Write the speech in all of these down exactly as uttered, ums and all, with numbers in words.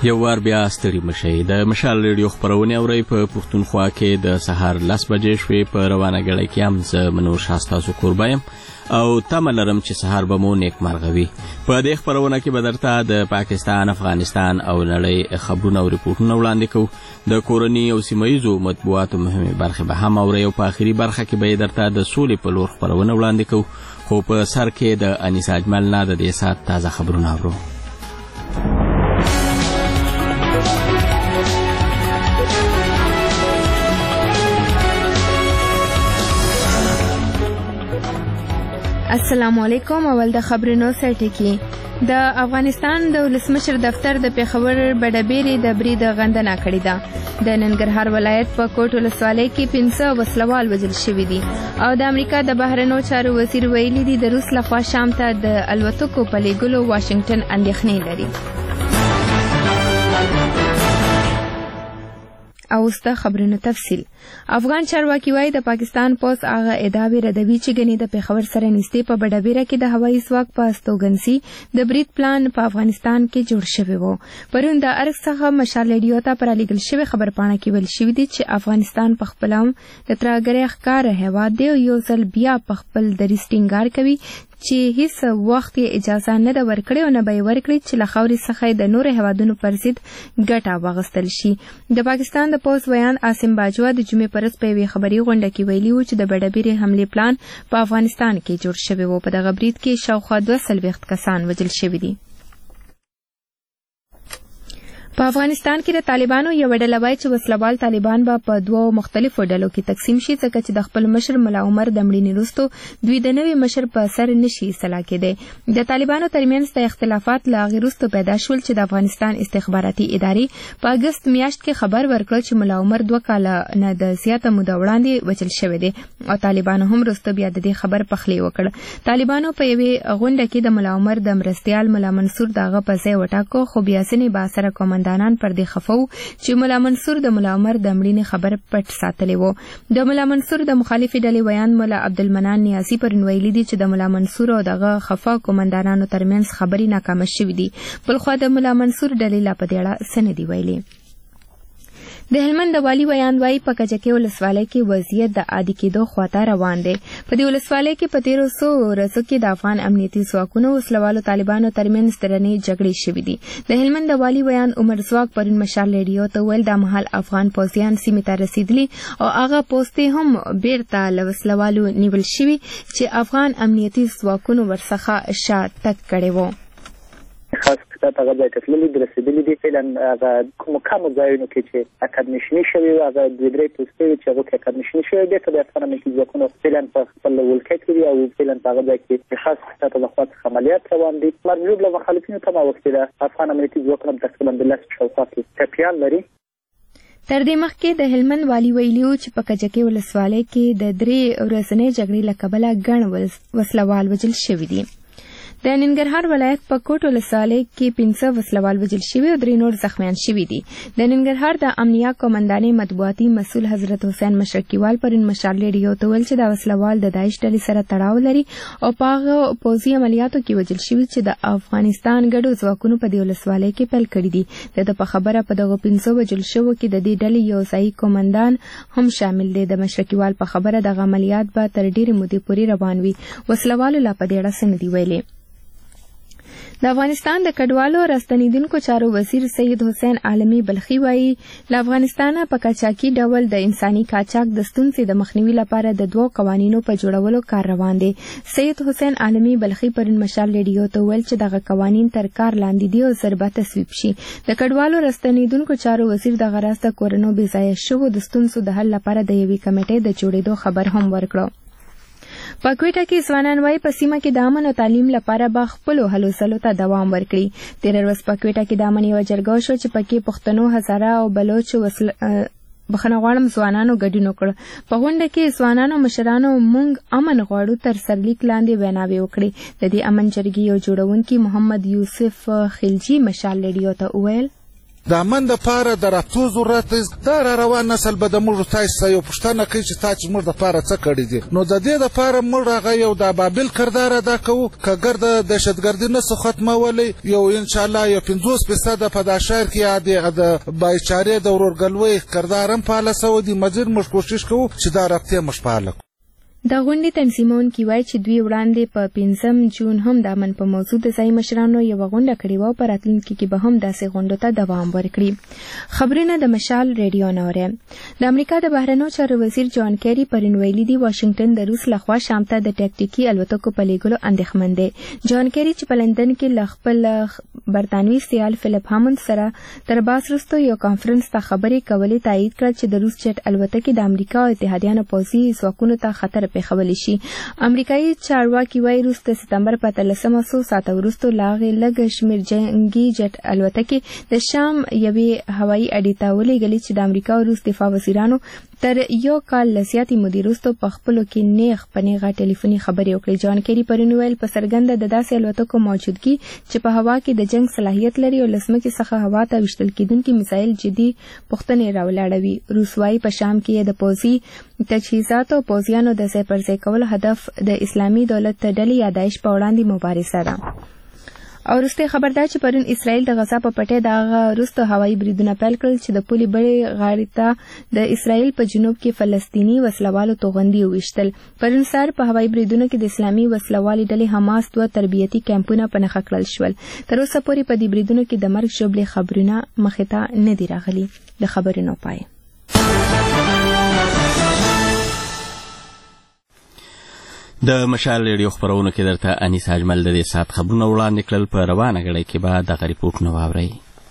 یو وار بیا ستړي مشئ. د مشال ریډیو خپرونې اورئ په پښتونخوا کې د سهار لس بجې شوې. په روانه ګړۍ کې هم زه منور شاه ستاسو کوربه یم او تمه لرم چې سهار به مو نیکمرغه وي. په دې خپرونه کې به درته د پاکستان، افغانستان او نړۍ خبرونه او ریپورټونه وړاندې کوو. د کورني او سیمه ییزو مطبوعاتو مهمې برخې به هم اورئ او په آخري برخه کې به درته د سولې په لور خپرونه وړاندې کوو. خو په سر کې د انیس اجمل نه د دې ساعت تازه خبرونه اورو. السلام علیکم. اول د خبرونو سرټکی. د افغانستان د ولسمشر دفتر د پیښور بډبیري د برید غندنه کړې ده. د ننګرهار ولایت په کوټ ولسوالۍ کې پنځه وسلوال وژل شوي دي او د امریکا د بهرنیو چارو وزیر ویلي دي د روس لخوا شام ته د الوتکو په لیږلو واشنګټن اندېښنې لري. او اوس د خبرونو تفصیل. افغان چارواکي وایي د پاکستان پوځ هغه ادعاوې ردوي چې ګنې د پیښور سره نږدې په بډبیره کې د هوایي ځواک په استوګنځي د برید پلان په افغانستان کې جوړ شوی و. پرون د ارګ څخه مشال ریډیو ته پر لیږل شوې خبرپاڼه کې ویل شوي دي چې افغانستان په خپله هم د ترهګرۍ ښکاره هېواد دی او یو ځل بیا په خپل دریځ ټینګار کوي چې هیڅ وخت یې اجازه نه ده ورکړې او نه به یې ورکړي چې له خاورې څخه د نورو هېوادونو پر ضد ګټه واخیستل شي. د پاکستان د پوځ ویان عاصم باجوه د جمعې په ورځ په یوې خبري غونډه کې ویلي و چې د بډبیرې حملې پلان په افغانستان کې جوړ شوی و. په دغه برید کې شاوخوا دوه څلوېښت کسان وژل شوي دي. په افغانستان کې د طالبانو یوه ډله وایي چې وسلوال طالبان به په دوو مختلفو ډلو کې تقسیم شي ځکه چې د خپل مشر ملا عمر د مړینې وروسته دوی د نوي مشر په سر نشي اصلاح کېدی. د طالبانو ترمنځ د اختلافات له هغې وروسته پیدا شول چې د افغانستان استخباراتي ادارې په اګست میاشت کې خبر ورکړ چې ملا عمر دوه کاله نه د زیاته موده وړاندې وژل شوی دی او طالبانو هم وروسته بیا د دې خبر پخلی وکړ. طالبانو په یوې غونډه کې د ملا عمر د مرستیال ملا منصور د هغه په ځای وټاکه خو بیا ځینې بااثره کومندان دانان پر دې خفه وو چې ملا منصور د ملا عمر د مړینې خبر پټ ساتلی و. د ملا منصور د مخالفې ډلې ویان ملا عبدالمنان نیازي پرون ویلي دي چې د ملا منصور او دغه خفه قومندانانو ترمنځ خبرې ناکامه شوې دي. بلخوا د ملا منصور ډلې لا په دې اړه څه نه دي ویلي. د هلمند د والي ویان وایي په کجکي ولسوالۍ کې وضعیت د عادي کېدو خواته روان دی. په دې ولسوالۍ کې په تېرو څو ورځو کې د افغان امنیتي ځواکونو وسلوالو طالبانو ترمنځ درنې جګړې شوې دي. د هلمند د والي ویان عمر ځواک پرون مشال ریډیو ته ویل دا مهال افغان پوځیان سیمې ته رسېدلي او هغه پوستې هم بیرته له وسلوالو نیول شوي چې افغان امنیتي ځواکونو ورڅخه شا تګ کړی و. خاص کتاب هغه ځای ته تللي دي رسېدلي دي فعلا هغه کومو کمو ځایونو کې چې اکادمیشني شوي وو هغه دوې درې پوستې وې چې هغو کې اکادمیشني شوي بېرته د افغان امنیتي ځواکونو فعلا په خپل ولکه کې دي او فعلا په هغه ځای کې د خاص کتاب له خوا څخه عملیات روان دي. مرجوب له مخالفینو ته اوښتې ده افغان امنیتي ځواکونه تقریبا د لس شاوخوا کې ټپیان لري. تر دې مخکې د هلمند والي ویلي و چې په کجکي ولسوالۍ کې د درې ورځنۍ جګړې له کبله ګڼ وسلوال وژل شوي دي. د ننګرهار ولایت په کوټ ولسوالۍ کې پنځه وسلوال وژل شوي او درې نور زخمیان شوي دي. د ننګرهار د امنیه قومندانۍ مطبوعاتي مسؤل حضرت حسین مشرقیوال پرون مشال ریډیو ته ویل چې دا وسلوال د داعش ډلې سره تړاو لري او په هغه پوځي عملیاتو کې وژل شوي چې د افغانستان ګډو ځواکونو په دې ولسوالۍ کې پیل کړي دي. د ده په خبره په دغو پنځو وژل شوو کې د دې ډلې یو ځایي قومندان هم شامل دی. د مشرقیوال په خبره دغه عملیات به تر ډېرې مودې پورې روان وي. وسلوالو لا په دې اړه څه نه دي ویلي. د افغانستان د کډوالو راستنیدونکو چارو وزیر سید حسین عالمي بلخي وایي له افغانستانه په قاچاقي ډول د انساني قاچاق د ستونزې د مخنیوي لپاره د دوو قوانینو په جوړولو کار روان دی. سید حسین عالمي بلخي پرون مشال ریډیو ته ویل چې دغه قوانین تر کار لاندې دي او ژر به تصویب شي. د کډوالو راستنیدونکو چارو وزیر دغه راز د کورونو بېځایه شوو د ستونزو د حل لپاره د یوې کمیټې د جوړېدو خبر هم ورکړ. په کوټه کې ځوانان وایي په سیمه کې د امن او تعلیم لپاره به خپلو هلو ځلو ته دوام ورکړي. تېره ورځ په کوټه کې د امن یوه جرګه وشوه چې پکې پښتنو، هزاره او بلوچو بخښنه غواړم ځوانانو ګډون وکړ. په غونډه کې ځوانانو مشرانو موږ امن غواړو تر سرلیک لاندې ویناوې وکړې. د دې امن جرګې یو جوړونکي محمد یوسف خلجي مشال ریډیو ته وویل د امن دپاره د راتلو ضرورت دی. دا را روان نسل به د موږ تاسو یو پوښتنه کوي چې تا چې موږ دپاره څه کړي دي، نو د دې دپاره موږ هغه یو د ابابیل کردار ادا کوو. که ګرد دهشتګردي نسو ختمولی، یو انشاءالله یو پنځوس فیصده په دا شهر کې د بایچارې د ورورګلوۍ کردار هم فعاله سوی دی. مزید موږ کوشش کوو چې دا رابطې موږ فعاله کړو. د غونډې تنظیمونکي وایي چې دوی وړاندې په پنځم جون هم د امن په موضوع د ځایي مشرانو یوه غونډه کړې وه او په راتلونکي کې به هم داسې غونډو ته دوام ورکړي. خبرونه د مشال ریډیو نه اورئ. د امریکا د بهرنیو چارو وزیر جان کیری پرون ویلي دي واشنګټن د روس لخوا شام ته د ټکټیکي الوتکو په لیږلو اندېښمن دی. جان کیری چې په لندن کې له خپل برطانوي سیال فلیپ هاموند سره تر بحث وروسته یو کانفرنس ته خبرې کولې تایید کړل چې د روس جټ الوتکې د امریکا او اتحادیانو پوځي ځواکونو ته خطر پیښولی شي. امریکایي چارواکي وایي روس د سپتمبر په اتلسمه څو ساعته وروسته له هغې لږ شمېر جنګي جټ الوتکې د شام یوې هوایي اډې ته ولېږلې چې د امریکا او روس دفاع وزیرانو تر یو کال له زیاتې مودې وروسته په خپلو کې نیغ په نیغه ټلیفوني خبرې وکړې. جان کیری پرون ویل په څرګنده د داسې الوتکو موجودګي چې په هوا کې د جنګ صلاحیت لري او له ځمکې څخه هوا ته ویشتل کېدونکي میزایل جدي پوښتنې راولاړوي. روس وایي په شام کې د پوځي تجهیزاتو او پوځیانو د ځای پر ځای کولو هدف د اسلامي دولت ډلې یادایش په وړاندې مبارزه ده. او وروستی خبر دا چې پرون اسرائیل د غزا په پټۍ د هغه وروسته هوایي بریدونه پیل کړل چې د پولې بړې غاړې ته د اسرائیل په جنوب کې فلسطیني وسلوالو توغندي وویشتل. پرون سهار په هوایي بریدونو کې د اسلامي وسلوالې ډلې حماس دوه تربیتي کیمپونه په نښه کړل شول. تر اوسه پورې په دې بریدونو کې د مرګ ژوبلې خبرونه مخې ته نه دي راغلي. د خبرونو پای. د مشال ریډیو خبرونو کې درته انیس اجمل د دې ساعت خبرونه وړاندې کړل. په روانه غړۍ کې به دغه ریپورټونه واورئ.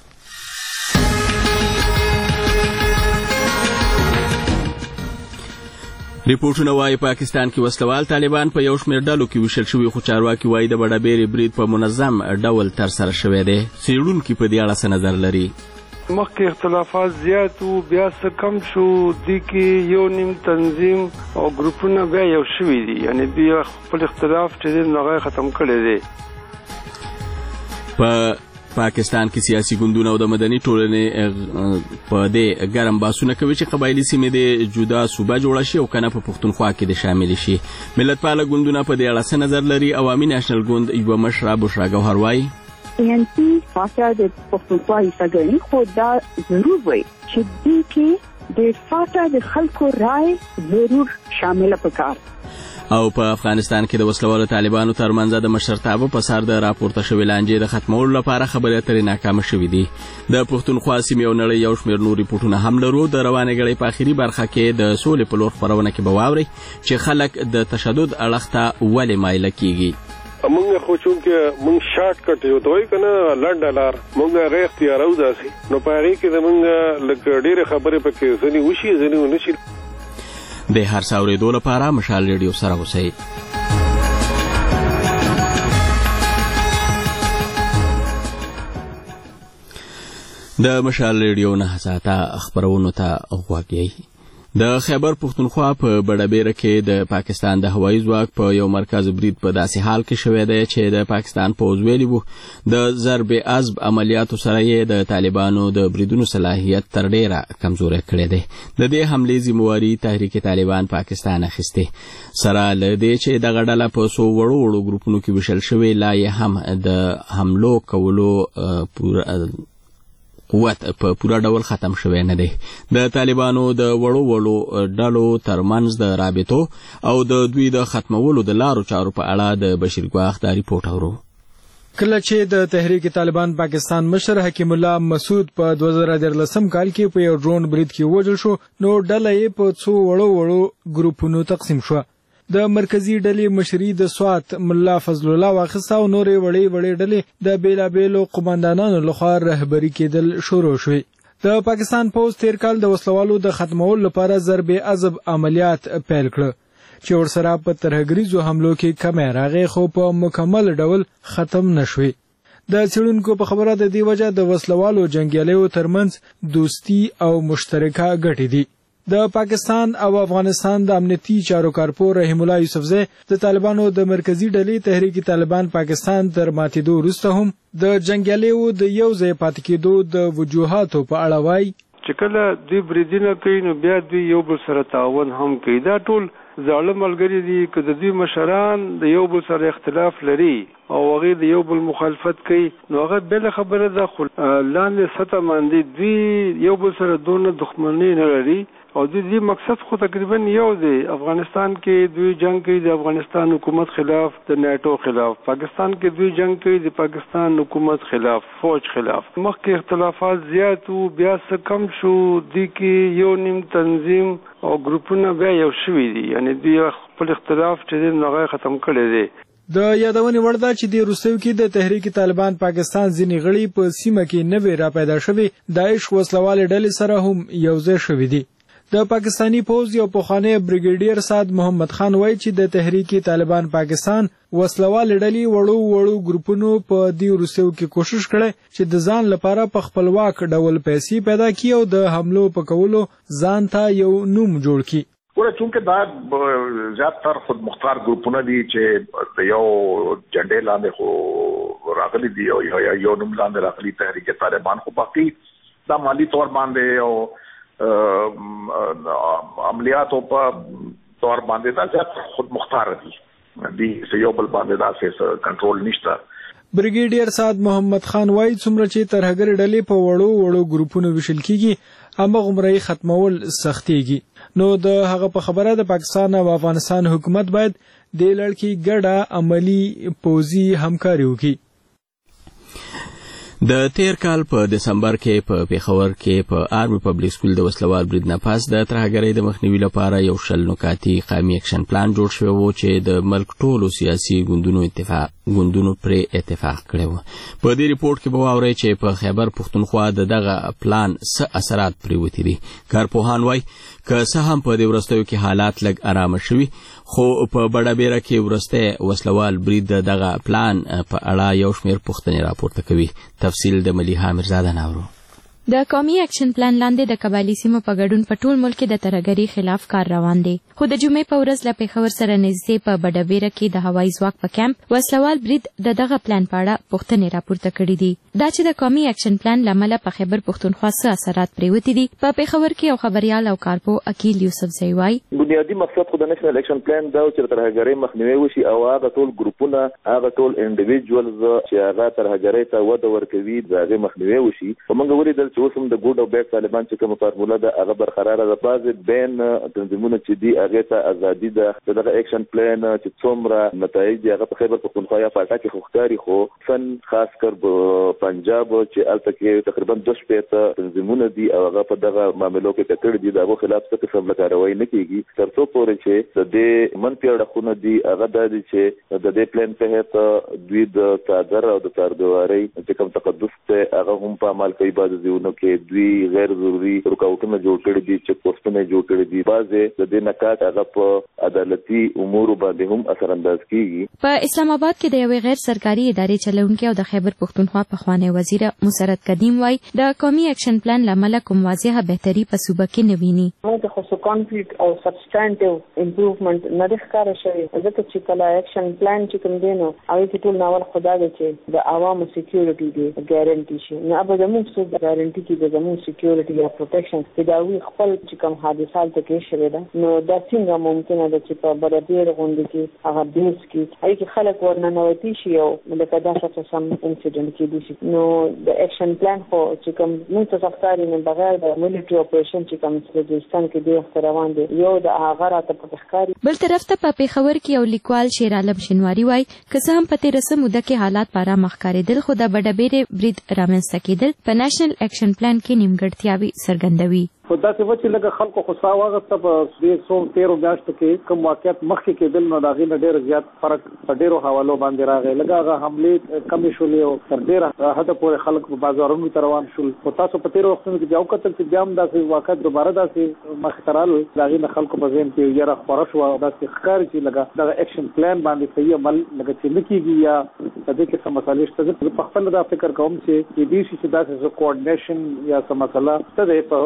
ریپورټونه وایي پاکستان کې وسلوال طالبان په یو شمېر ډلو کې ویشل شوي، خو چارواکي وایي د بډابېرې برید په منظم ډول ترسره شوی دی. څېړونکي په دې اړه څه نظر لري؟ مخکې اختلافات زیات وو، بیا څه کم شو. دې کې یو نیم تنظیم او ګروپونه بیا یو شوي دي، یعنې بیا خپل اختلاف چې دی نو هغه ختم کړی دی. په پاکستان کې سیاسي ګوندونه او د مدني ټولنې په دې ګرم بحثونه کوي چې قبایلي سیمې د جدا صوبه جوړه شي او کنه په پښتونخوا کې د شامل شي. ملتپاله ګوندونه په دې اړه څه نظر لري؟ عوامي نېشنل ګوند یوه مشره بشرا ګوهر وایي انتي فاصله د پښتونخوا حصګنی خو دا ضرور وي چې دې کې د فاصله د خلکو رائے ضرور شامل پکار. او په افغانستان کې د وسلوالو طالبانو ترمنځ د مشرتابه په سر د راپورته شوې لانجې د ختمولو لپاره خبرې اترې ناکامه شوې دي. د پښتونخوا سیمې او نړۍ یو شمېر نور ریپورټونه هم لرو. د روانې غړۍ په اخري برخه کې د سولې په لور خپرونه کې به واورئ چې خلک د تشدد اړخ ته ولې مایله کیږي. مونږ خو چونکې مونږ شارټ کټ یو دوی کنه لنډه لار مونږ هغه اختیارو داسي نو په هغې کې د مونږ لکه ډېرې خبرې پکې ځینې وشي ځینې ونه شي. د هر څه اورېدو لپاره مشال ریډیو سره اوسئ. د مشال ریډیو نه ساعته خبرونو ته غوږ یئ. د خیبر پښتونخوا په بډابېره کې د پاکستان د هوایي ځواک په یو مرکز برید په داسې حال کې شوی دی چې د پاکستان پوځ ویلي وو د ضرب عضب عملیاتو سره یې د طالبانو د بریدونو صلاحیت تر ډېره کمزوری کړی دی. د دې حملې ذمهواري تحریک طالبان پاکستان اخیستې. سره له دې چې دغه ډله په څو وړو وړو ګروپونو کې ویشل شوې، لا یې هم د حملو کولو پوره قوت په پوره ډول ختم شوی نه دی. د طالبانو د وړو وړو ډلو ترمنځ د رابطو او د دوی د ختمولو د لارو چارو په اړه د بشیر ګواخ دا ریپورټ اورو. کله چې د تحریک طالبان پاکستان مشر حکیم الله مسعود په دوه زره دیارلسم کال کې په یو ډرون برید کې وژل شو، نو ډله یې په څو وړو وړو ګروپونو تقسیم شوه. د مرکزی ډلې مشري د سوات ملا فضل الله واخیسته او نورې وړې وړې ډلې د بیلابیلو قوماندانانو لخوا رهبري کېدل شروع شوې. د پاکستان پوځ تیر کال د وسلوالو د ختمولو لپاره ضرب عضب عملیات پیل کړ چې ورسره په ترهګریزو حملو کې کمی راغی، خو په مکمل ډول ختم نشوي. د څېړونکو په خبره د دې وجه د وسلوالو جنګیالیو ترمنځ دوستي او مشترکه ګټې دي. د پاکستان او افغانستان د امنیتي چارو کارپور رحیم الله یوسفزی د طالبانو د مرکزی ډلې تحریک طالبان پاکستان تر ماتېدو وروسته هم د جنگیالیو د یو ځای پاتې کېدو د وجوهاتو په اړه وایي چې کله دوی بریدونه کوي نو بیا دوی یو بل سره تعاون هم کوي. دا ټول زاړه ملګري دي که د دوی مشران د یو بل سره اختلاف لري او هغه د یو بل مخالفت کوي نو هغه بل خبره ده خو لاندې سطح باندې دوی یو بل سره دونه دښمني نه لري او د دې مقصد خو تقریبا یو دی. افغانستان کې دوی جنگ کوي د افغانستان حکومت خلاف د نیټو خلاف، پاکستان کې دوی جنگ کوي د پاکستان حکومت خلاف، فوج خلاف. مخکې اختلافات زیات وو بیا څه کم شو، دی کې یو نیم تنظیم او ګروپونه بیا یو شوي دي، یعنی دوی خپل اختلاف چې دی هغه ختم کړی دی. د یادونې وړ ده چې د روسیو کې د تحریک طالبان پاکستان ځینې غړي په سیمه کې نوې را پیدا شوي داعش وسلوالې ډلې سره هم یوځای شوي دي. د پاکستانی پوز یو پخوانی بریګیډیر سعد محمد خان وایي چې د تحریک طالبان پاکستان وسلوالې ډلې وړو وړو ګروپونو په دې روسیو کې کوشش کړي چې د ځان لپاره په خپلواک ډول پیسې پیدا کړي او د حملو په کولو ځان ته یو نوم جوړ کړي. ګوره چونکې دا زیاتره خود مختار ګروپونه دي چې د یو جنډې لاندې خو راغلي دي او یو نوم لاندې راغلي تحریک طالبان، خو باقي دا مالی طور باندې او عملیاتو په طور باندې دا زیات خود مختار دي دي یو بل باندې دا څه کنټرول نشته. بریګیډیر سعد محمد خان وایي څومره چې ترهګر ډلې په وړو وړو ګروپونو ویشل کیږي هماغومره یې ختمول سختيږي. نو د هغه په خبره د پاکستان او افغانستان حکومت باید د لړ کې ګډه عملی پوزي همکاري وکړي. د تیر کال په دسمبر کې په پیښور کې په آرمي پبلک سکول د وسلوال برید نه پاس د ترهګرۍ د مخنیوي لپاره یو شل نکاتي قومي اکشن پلان جوړ شوی و چې د ملک ټولو سیاسي ګوندونو اتفاق ګوندونو پرې اتفاق کړی و. په دې ریپورت کې به واورئ چې په خیبر پښتونخوا د دغه پلان څه اثرات پرېوتي دي. کارپوهان وایي که څه هم په دې وروستیو کې حالات لږ ارامه شوي خو په بډابیره کې وروستی وسلوال برید دغه پلان په اړه یو شمېر پوښتنې راپورته کوي. تفصیل د ملیحه میرزاده ناورو. د قومي اکشن پلان لاندې د قبایلي سیمو په ګډون په ټول ملک کې د ترهګرۍ خلاف کار روان دی. خو د جمعې په ورځ له پیښور سره نږدې په بډابیره کې د هوایي ځواک په کیمپ وسلوال برید د دغه پلان په اړه پوښتنې راپورته کړي دي. دا چې د قومي اکشن پلان له امله په خیبر پښتونخوا څه اثرات پرېوتي دي په پیښور کې یو خبریال او کارپو عقیل یوسفزی وایي بنیادي مقصد خو د نېشنل اکشن پلان دا چې ترهګرۍ مخنیوي وشي او هغه ټول ګروپونه هغه ټول انډیویډوالز چې هغه ترهګرۍ ته وده ورکوي د هغې مخنیوي وشي. خو موږ ولیدل چې اوس هم د ګوډ او بیک طالبان چې کومه فارموله ده هغه برقراره ده. بعضې بین تنظیمونه چې دي هغې ته ازادي ده. دغه اکشن پلان چې څومره نتایج دي هغه په خیبر پښتونخوا یا پاټا کې خو ښکاري، خو فن خاص کر پنجاب چې هلته کې تقریبا دوه شپېته تنظیمونه دي او هغه په دغه معاملو کې ککړ دي. د هغو خلاف څه قسم له کاروایي نه کېږي تر څو پورې چې د دې منفي اړخونه دي هغه دا دي چې د دې پلان تحت دوی د څادر او د څارګوارۍ چې کوم تقدس دی هغه هم په عمل کوي. بعضې ځایونو کې دوی غیر ضروري رکاوټونه جوړ کړي دي، چیک پوسټونه جوړ کړي دي. بعضې د دې نکات هغه په عدالتي امورو باندې هم اثر انداز کېږي. په اسلام آباد کې د یوې غیر سرکاري ادارې چلونکي او د خیبر پښتونخوا پخوانی وزیر مسرت قدیم وایي د قومي اکشن پلان له امله کوم واضحه بهتري په صوبه کې نه ویني. موږ خو څه کانکریټ او سبسټانټیو امپروومنټ نه دی ښکاره شوی، ځکه چې کله اکشن پلان چې کوم دی نو هغې کې ټول ناول خو دا دی چې د عوامو سیکیورټي دی ګارنټي شي. نو به زموږ څوک ګارنټي کړي د زموږ سیکیورټي یا پروټیکشن چې د هغوی خپل چې کوم حادثات پکې شوې ده نو دا څنګه ممکنه ده چې په بډابیر غونډې کې هغه بیس کې هغې کې خلک ورننوتي شي او لکه داسې قسم انسیډنټ کېدی شي. نو د اکشن پلان خو چې کوم موږ ته ښکاري نه بغیر د ملیټري اپریشن چې کوم بلوچستان کې ډېر وخت روان دی یو د هغه راته پکې ښکاري. بل طرف ته په پیښور کې یو لیکوال شیر عالم شینواري وایي که څه هم په تېره څه موده کې حالات په ارامه ښکارېدل خو د بډابیرې برید رامنځته کېدل په نیشنل اکشن پلان کې نیمګړتیاوې څرګندوي. خو داسې وه چې لږه خلکو خو ساه واغسته په دې څو تېرو میاشتو کې کوم واقعیت مخکې کېدل نو د هغې نه ډېر زیات فرق په ډېرو حوالو باندې راغی. لږه هغه حملې کمې شولې او تر ډېره حده پورې خلک په بازارونو ته روان شول. خو تاسو په تېرو وختونو کې بیا وکتل چې بیا هم داسې واقعیت دوباره داسې مخې ته رالل د هغې نه خلکو په ذهن کې یره خپره شوه او داسې ښکاري چې لږه دغه اکشن پلان باندې صحیح عمل لږه چې نه کېږي یا په دې کې څه مسالې شته. زه په خپله دا فکر کوم چې کېدای شي چې داسې څه کوارډینیشن یا څه مسله شته دی په د حکومت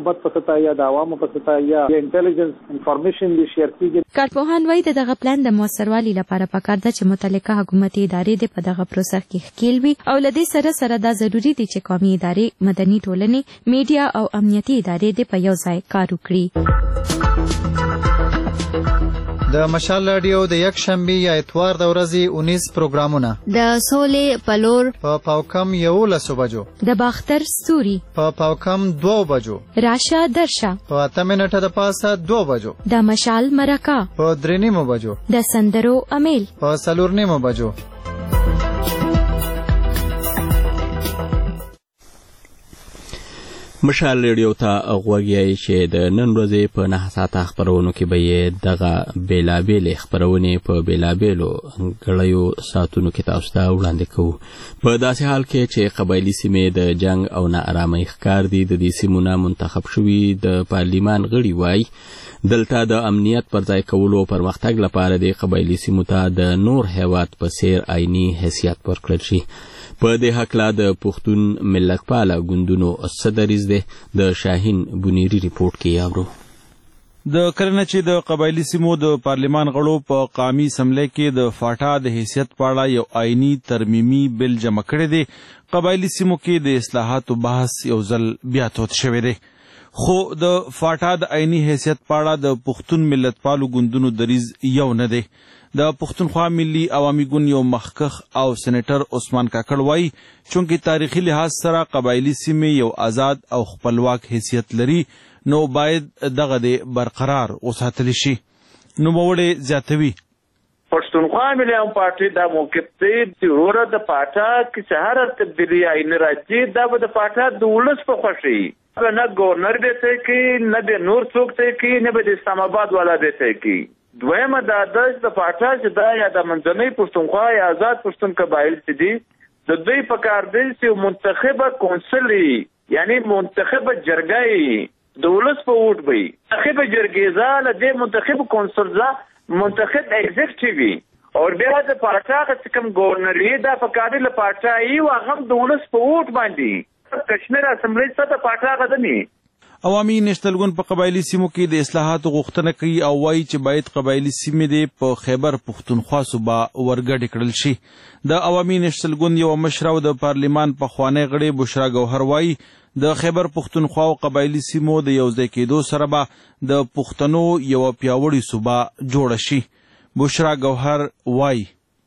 حکومت په سطح یا د عوامو په سطح یا انټيليجنس انفارمیشن دي شیر کیږي. کارپوهان وايي دغه پلان د موثروالي لپاره پکار ده چې متعلقه حکومتي ادارې د په دغه پروسه کې ښکیل وي او له دې سره سره دا ضروري دي چې قومي ادارې، مدني ټولنې، میډیا او امنیتي ادارې د په یو ځای کار وکړي. د مشال رادیو د یک شنبه یا اتوار د ورځې انیس پروګرامونه د سولې پلور په پاوکم یولسو بجو، د باختر ستوري په پاوکم دوو بجو، راشه درشه په اته منټه د پاسه دوه بجو، د مشال مرکه په درې نیمو بجو، د سندرو امیل په څلور نیمو بجو. مشال ریډیو ته غوږیای چې د نن ورځې په نه ساعته خبرونو کې به یې دغه بیلابېلې خبرونې په بیلابېلو غړیو ساعتونو کې تاسو ته وړاندې کوو. په داسې حال کې چې قبایلي سیمې د جنگ او ناارامۍ ښکار دي، د دې سیمو نه منتخب شوي د پارلیمان غړي وایي دلته د امنیت پر ځای کولو پرمختګ لپاره د قبایلي سیمو ته د نور هیواد په څیر عیني حیثیت ورکړل شي. په دې حقله د پښتون ملتپاله ګوندونو څه دریځ دی، د شاهین بنيري ریپورت کې یاورو. د کرنه چې د قبایلی سیمو د پارلیمان غړو په قومي اسمبلی کې د فاټا د حیثیت په اړه یو آئینی ترمیمي بل جمع کړی دی. قبایلی سیمو کې د اصلاحاتو بحث یو ځل بیا تود شوی دی، خو د فاټا د آئینی حیثیت په اړه د پښتون ملتپالو ګوندونو دریځ یو نه دی. د پښتونخوا ملي عوامي ګوند یو مخکښ او سېنیټر عثمان کاکړ وایي چونکې تاریخي لحاظ سره قبایلي سیمې یو آزاد او خپلواک حیثیت لري نو باید دغه د برقرار وساتل شي. نوموړی زیاتوي پښتونخوا ملي عوامي پارټي دا موقف دی چې وروره د پاټا کې چې هر تبدیلي عین راځي دا به د پاټا د ولس په خوښي نه ګورنر به ته کې نه به نور څوک ته کې نه به د اسلام آباد والا به ته کې. دویمه دا د د پاټا چې دا یا د منځنۍ پښتونخوا یا آزاد پښتون قبایل چې دي د دوی په کار دی چې منتخبه کونسل یعنی منتخبه جرګه د ولس په ووټ وي، منتخبه جرګې ځاله د منتخب کونسل ځا منتخب ایگزیکټیو او بیا د پاټا چې کوم ګورنر دا په کار له پاټا یو هغه د ولس په ووټ باندې کشمیر اسمبلی څخه د پاټا غدني. عوامي نېشنل ګوند په قبایلي سیمو کې د اصلاحاتو غوښتنه کوي او وایي چې باید قبایلي سیمې د په خیبر پښتونخوا صوبه ورګډې کړل شي. د عوامي نېشنل ګوند یو مشره او د پارلیمان پخوانی غړی بشرا ګوهر وایي د خیبر پښتونخوا او قبایلي سیمو د یوځای کېدو سره به د پښتنو یو پیاوړې صوبه جوړه شي. بشرا ګوهر وایي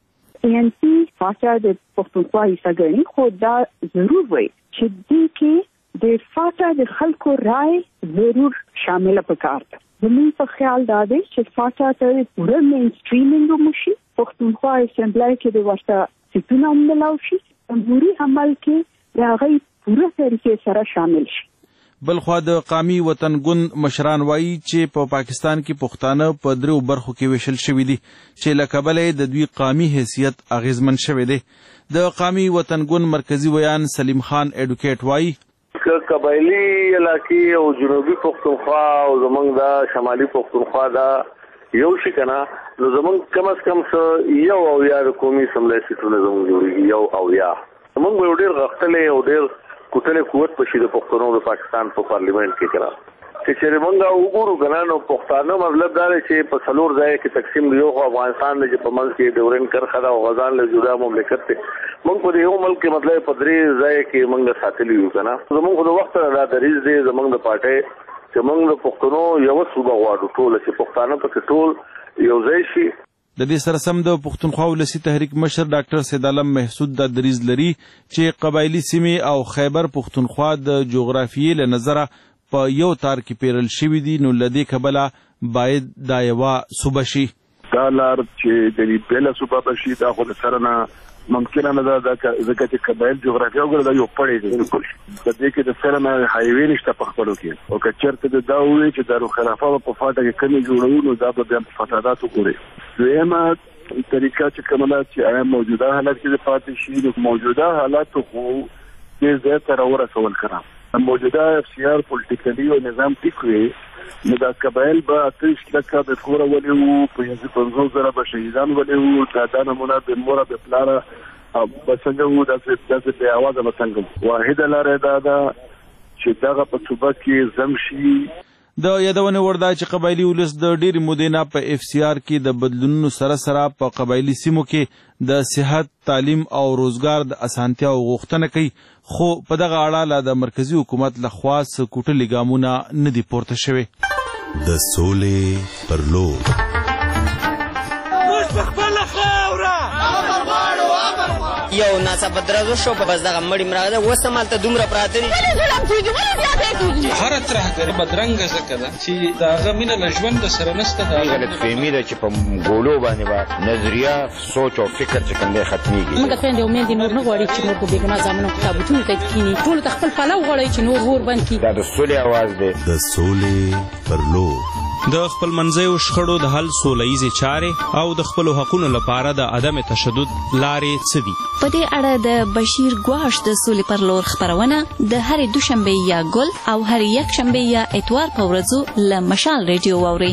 ان سي فاټا د پښتونخوا حصہ ګڼي، خو دا ضرور وایي چې دې کې د فاټا د خلکو رائے ضرور شامل پکار ده. زموږ په خیال دا دی چې فاټا ته پوره مین سټریمینګ وشي، پښتونخوا اسمبلی کې د ورته سیټونه ملاو شي، جمهوریت عمل کې د هغه پوره طریقې سره شامل شي. بلخوا د قومي وطن ګوند مشران وایي چې په پا پاکستان کې پښتانه په درو برخو کې ویشل شوي دي چې له کبله د دوی قومي حیثیت اغیزمن شوی دی. د قومي وطن ګوند مرکزی ویان سلیم خان ایډوکیټ وایي که قبایلی علاقې او جنوبي پښتونخوا او زمونږ دا شمالي پښتونخوا دا یو شي کنه نو زمونږ کم از کم څه یو او یا د قومي اسمبلی سیټونه زمونږ جوړېږي یو او یا زمونږ به ډېر غښتلی او ډېر کوټلی قوت په شي د پښتنو د پاکستان په پارلیمنټ کې کنه چې چېرې مونږ وګورو کنه نو پښتانه مطلب دا دی چې په څلور ځای کې تقسیم دی. یو خو افغانستان دی چې په منځ کې ډیورنډ کرښه ده او غزان له جدا مملکت دی. مونږ په یو ملک کې مطلب په درې ځای کې مونږ ساتلی یو کنه. زمونږ د وخت را دریځ دی زمونږ د پارټۍ چې مونږ د پښتنو یو صوبه غواړو ټول چې پښتانه پکې ټول یو ځای شي. د دې سره سم د پښتونخوا ولسی تحریک مشر ډاکټر سید عالم محسود د دریځ لري چې قبایلی سیمې او خیبر پښتونخوا د جغرافیې له نظره په یو تار کې پیرل شوي دي نو لدې کبله باید دا یوه صوبه شي. دا لار چې د بیله صوبه بشي دا خو د سره نه ممکنه نه ده ځکه چې قبایل جغرافیه وګوره دا یو پړی دی بالکل د دې کې د سره نه هایوې نشته په خپلو کې او که چېرته د دا ووایي چې دارالخلافه به په فاټه کې کمې جوړوو نو دا به بیا په فساداتو ګوري. دویمه طریقه چې کومه ده چې آیا موجوده حالت کې د پاتې شي نو موجوده حالاتو خو دې ځای ته راورسول کړه موجوده اختیار پولیټیکلي او نظام ټیک وي نو دا قبایل به اتریس لکه د کوره ولې وو پنځه پنځوس زره به شهیدان ولې وو دا دا نمونه د موره د پلاره به څنګه وو داسې داسې بې اوازه به څنګه واحده لاره دا ده چې دغه په صوبه کې زم شي. د یادونې وړ ده چې قبایلي ولس د ډېرې مودې نه په اف سی آر کې د بدلونونو سره سره په قبایلي سیمو کې د صحت، تعلیم او روزګار د اسانتیاو غوښتنه کوي، خو په دغه اړه لا د مرکزي حکومت لخوا څه کوټلي ګامونه نه دي پورته شوي. د سولې پر لور یو ناڅاپه درزو شو په بس دغه مړی مراغه ده اوس همالته دومره پراته دي. ولې ظلم کېږي؟ ولې زیاتی کېږي؟ هره ترهګري بدرنګه ځکه ده چې د هغه مینه له ژوند سره نشته. د هغه غلطفهمي ده چې په ګولو باندې به نظریه، سوچ او فکر چې کوم دی ختمېږي. موږ خویندې او میندې نور نه غواړي چې نور په بېګناه زامنو په تابوتونو ته کښېني. ټولو ته خپل پلو غواړي چې نور اور بند کړي. دا د سولې اواز دی. د سولې پر لور د خپل منځیو شخړو د حل سوله ییزې چارې او د خپلو حقونو لپاره د عدم تشدد لارې څه دي؟ په دې اړه د بشیر ګواش د سولې پر لور خپرونه د هرې دوشنبې یا ګل او هرې یکشنبې یا اتوار په ورځو له مشال ریډیو واورئ.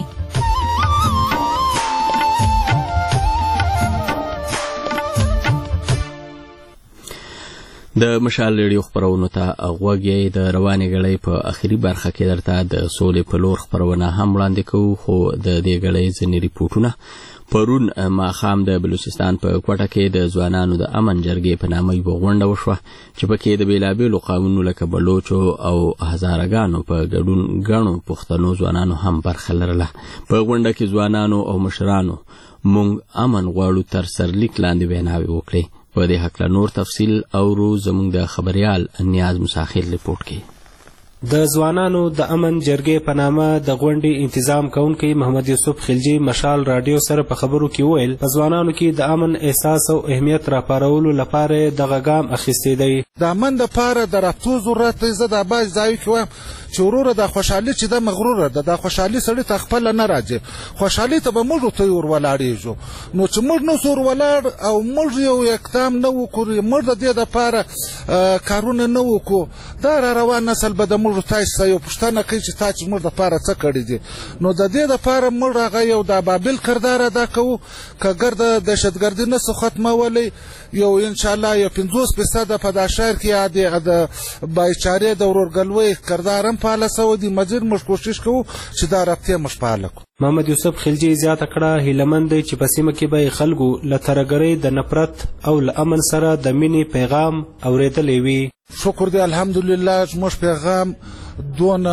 د مشال ریډیو خپرونو ته غوږ یې. د روانې غړۍ په اخري برخه کې درته د سولې په لور خپرونه هم وړاندې کوو، خو د دې غړۍ ځینې ریپورټونه. پرون ماښام د بلوچستان په کوټه کې د ځوانانو د امن جرګې په نامه یوه غونډه وشوه چې پکې د بېلابېلو قومونو لکه بلوچو او هزارهګانو په ګډون ګڼو پښتنو ځوانانو هم برخه لرله. په غونډه کې ځوانانو او مشرانو موږ امن غواړو تر سرلیک لاندې ویناوې وکړې. په دې هکله نور تفصیل اورو زموږ د خبریال نیاز مساخر ریپورټ کې. د ځوانانو د امن جرګې په نامه د غونډې تنظیم کوونکی محمد یوسف خلجي مشال رادیو سره په خبرو کې وویل په ځوانانو کې د امن احساس او اهمیت راپارولو لپاره دغه ګام اخیستی دی. د امن دپاره د راتلو ضرورت دی. زه د باز ځایو کې وایم چې وروره دا خوشحالي چې ده مغروره ده. دا خوشحالي سړي ته خپله نه راځي. خوشحالي ته به موږ ته ور ولاړېږو. نو چې موږ نسو ور ولاړ او موږ یو اقدام نه وکړو، موږ د دې دپاره کارونه نه وکړو، دا را روان نسل به د موږ تاسو یو پوښتنه کوي چې تا چې موږ دپاره څه کړي دي. نو د دې دپاره موږ هغه یو د ابابل کردار ادا کوو. که ګرد دهشتګردي نسو ختمولی، یو انشاءالله یو پنځوس فیصده په دا شهر کې د بایچارې د ورورګلوۍ کردار هم فعاله سوی دی. مزید موږ کوشش کوو چې دا رابطې موږ فعاله کړو. محمد یوسف خلجي زیاته کړه هیلهمند دی چې په سیمه کې به خلکو له ترهګرۍ د نفرت او له امن سره د مینې پیغام اورېدلی وي. شکر دی الحمدلله زموږ پیغام دونه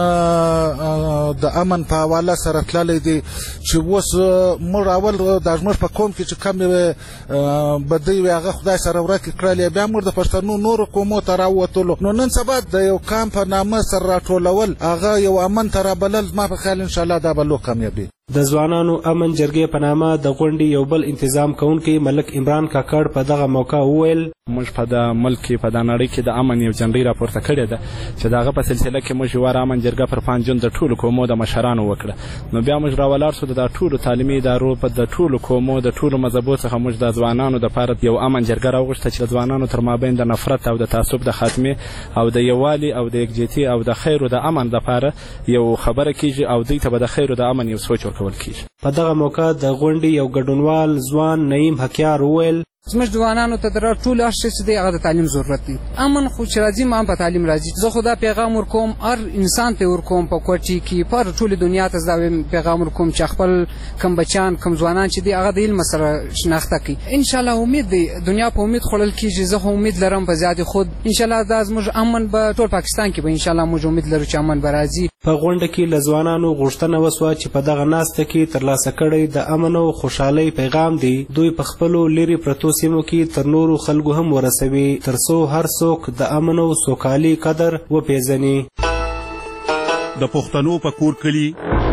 د امن په حواله سره تللی دی چې اوس موږ اول دا زموږ په قوم کې چې کمې بدۍ وې هغه خدای سره ورکې کړلې، بیا موږ د پښتنو نورو قومو ته راووتلو. نو نن سبا د یو قام په نامه سره راټولول هغه یو امن ته رابلل، زما په خیال انشاءالله دا به لوی کامیابي. د ځوانانو امن جرګې په نامه د غونډې یو بل انتظام کوونکی ملک عمران کاکړ په دغه موقع وویل موږ په د ملک کې په د نړۍ کې د امن یو جنډۍ راپورته کړې ده چې د هغه په سلسله کې موږ یوه امن جرګه پر پنځ جون د ټولو قومو د مشرانو وکړه. نو بیا موږ راولاړ شو د ټولو تعلیمي ادارو په د ټولو قومو د ټولو مذهبو څخه موږ د ځوانانو دپاره یو امن جرګه راوغوښته چې د ځوانانو تر مابین د نفرت او د تعصب د خاتمې او د یووالي او د یکجهتي او د خیر او د امن دپاره یو خبره کیږي او دوی ته به د خیر او د امن یو سوچ ورکول کیږي. په دغه موقع د غونډې یو ګډونوال ځوان نعیم حکیار وویل زموږ ځوانانو ته د ټولو هر شی چې دی هغه د تعلیم ضرورت دی. امن خو چې راځي ما هم په تعلیم راځي. زه خو دا پیغام ورکوم هر انسان ته ورکوم په کوټې کې په ټولې دنیا ته دا پیغام ورکوم چې خپل کم بچیان کم ځوانان چې دی هغه د علم سره شناخته کړي. انشاءالله امید دی دنیا په امید خوړل کېږي. زه خو امید لرم په زیاتې خود انشاءالله دا زموږ امن به ټول پاکستان کې به انشاءالله موږ امید لرو چې امن به راځي. په غونډه کې له ځوانانو غوښتنه وسوه چې په دغه ناسته کې ترلاسه کړی د امن او خوشحالۍ پیغام دی دوی په خپلو لرې پرتو سیمو کې تر نورو خلکو هم ورسوي تر څو هر څوک د امن او سوکالۍ قدر وپېژني. د پښتنو په کور کلي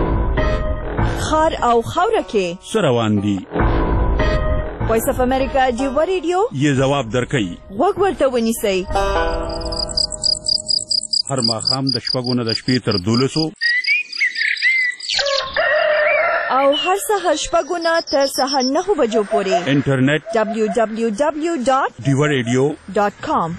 خار او خاوره کې څه روان دي؟ وایس اف امریکا جیوا ریډیو یې ځواب درکوي. غوږ ورته ونیسئ. هر ماښام د شپږو نه د شپې تر دولسو او هر سهار شپږو نه تر سهار نهو بجو پورې انټرنیټ ډبلیو ډبلیو ډبلیو ډاټ ډیوا ریډیو ډاټ کام.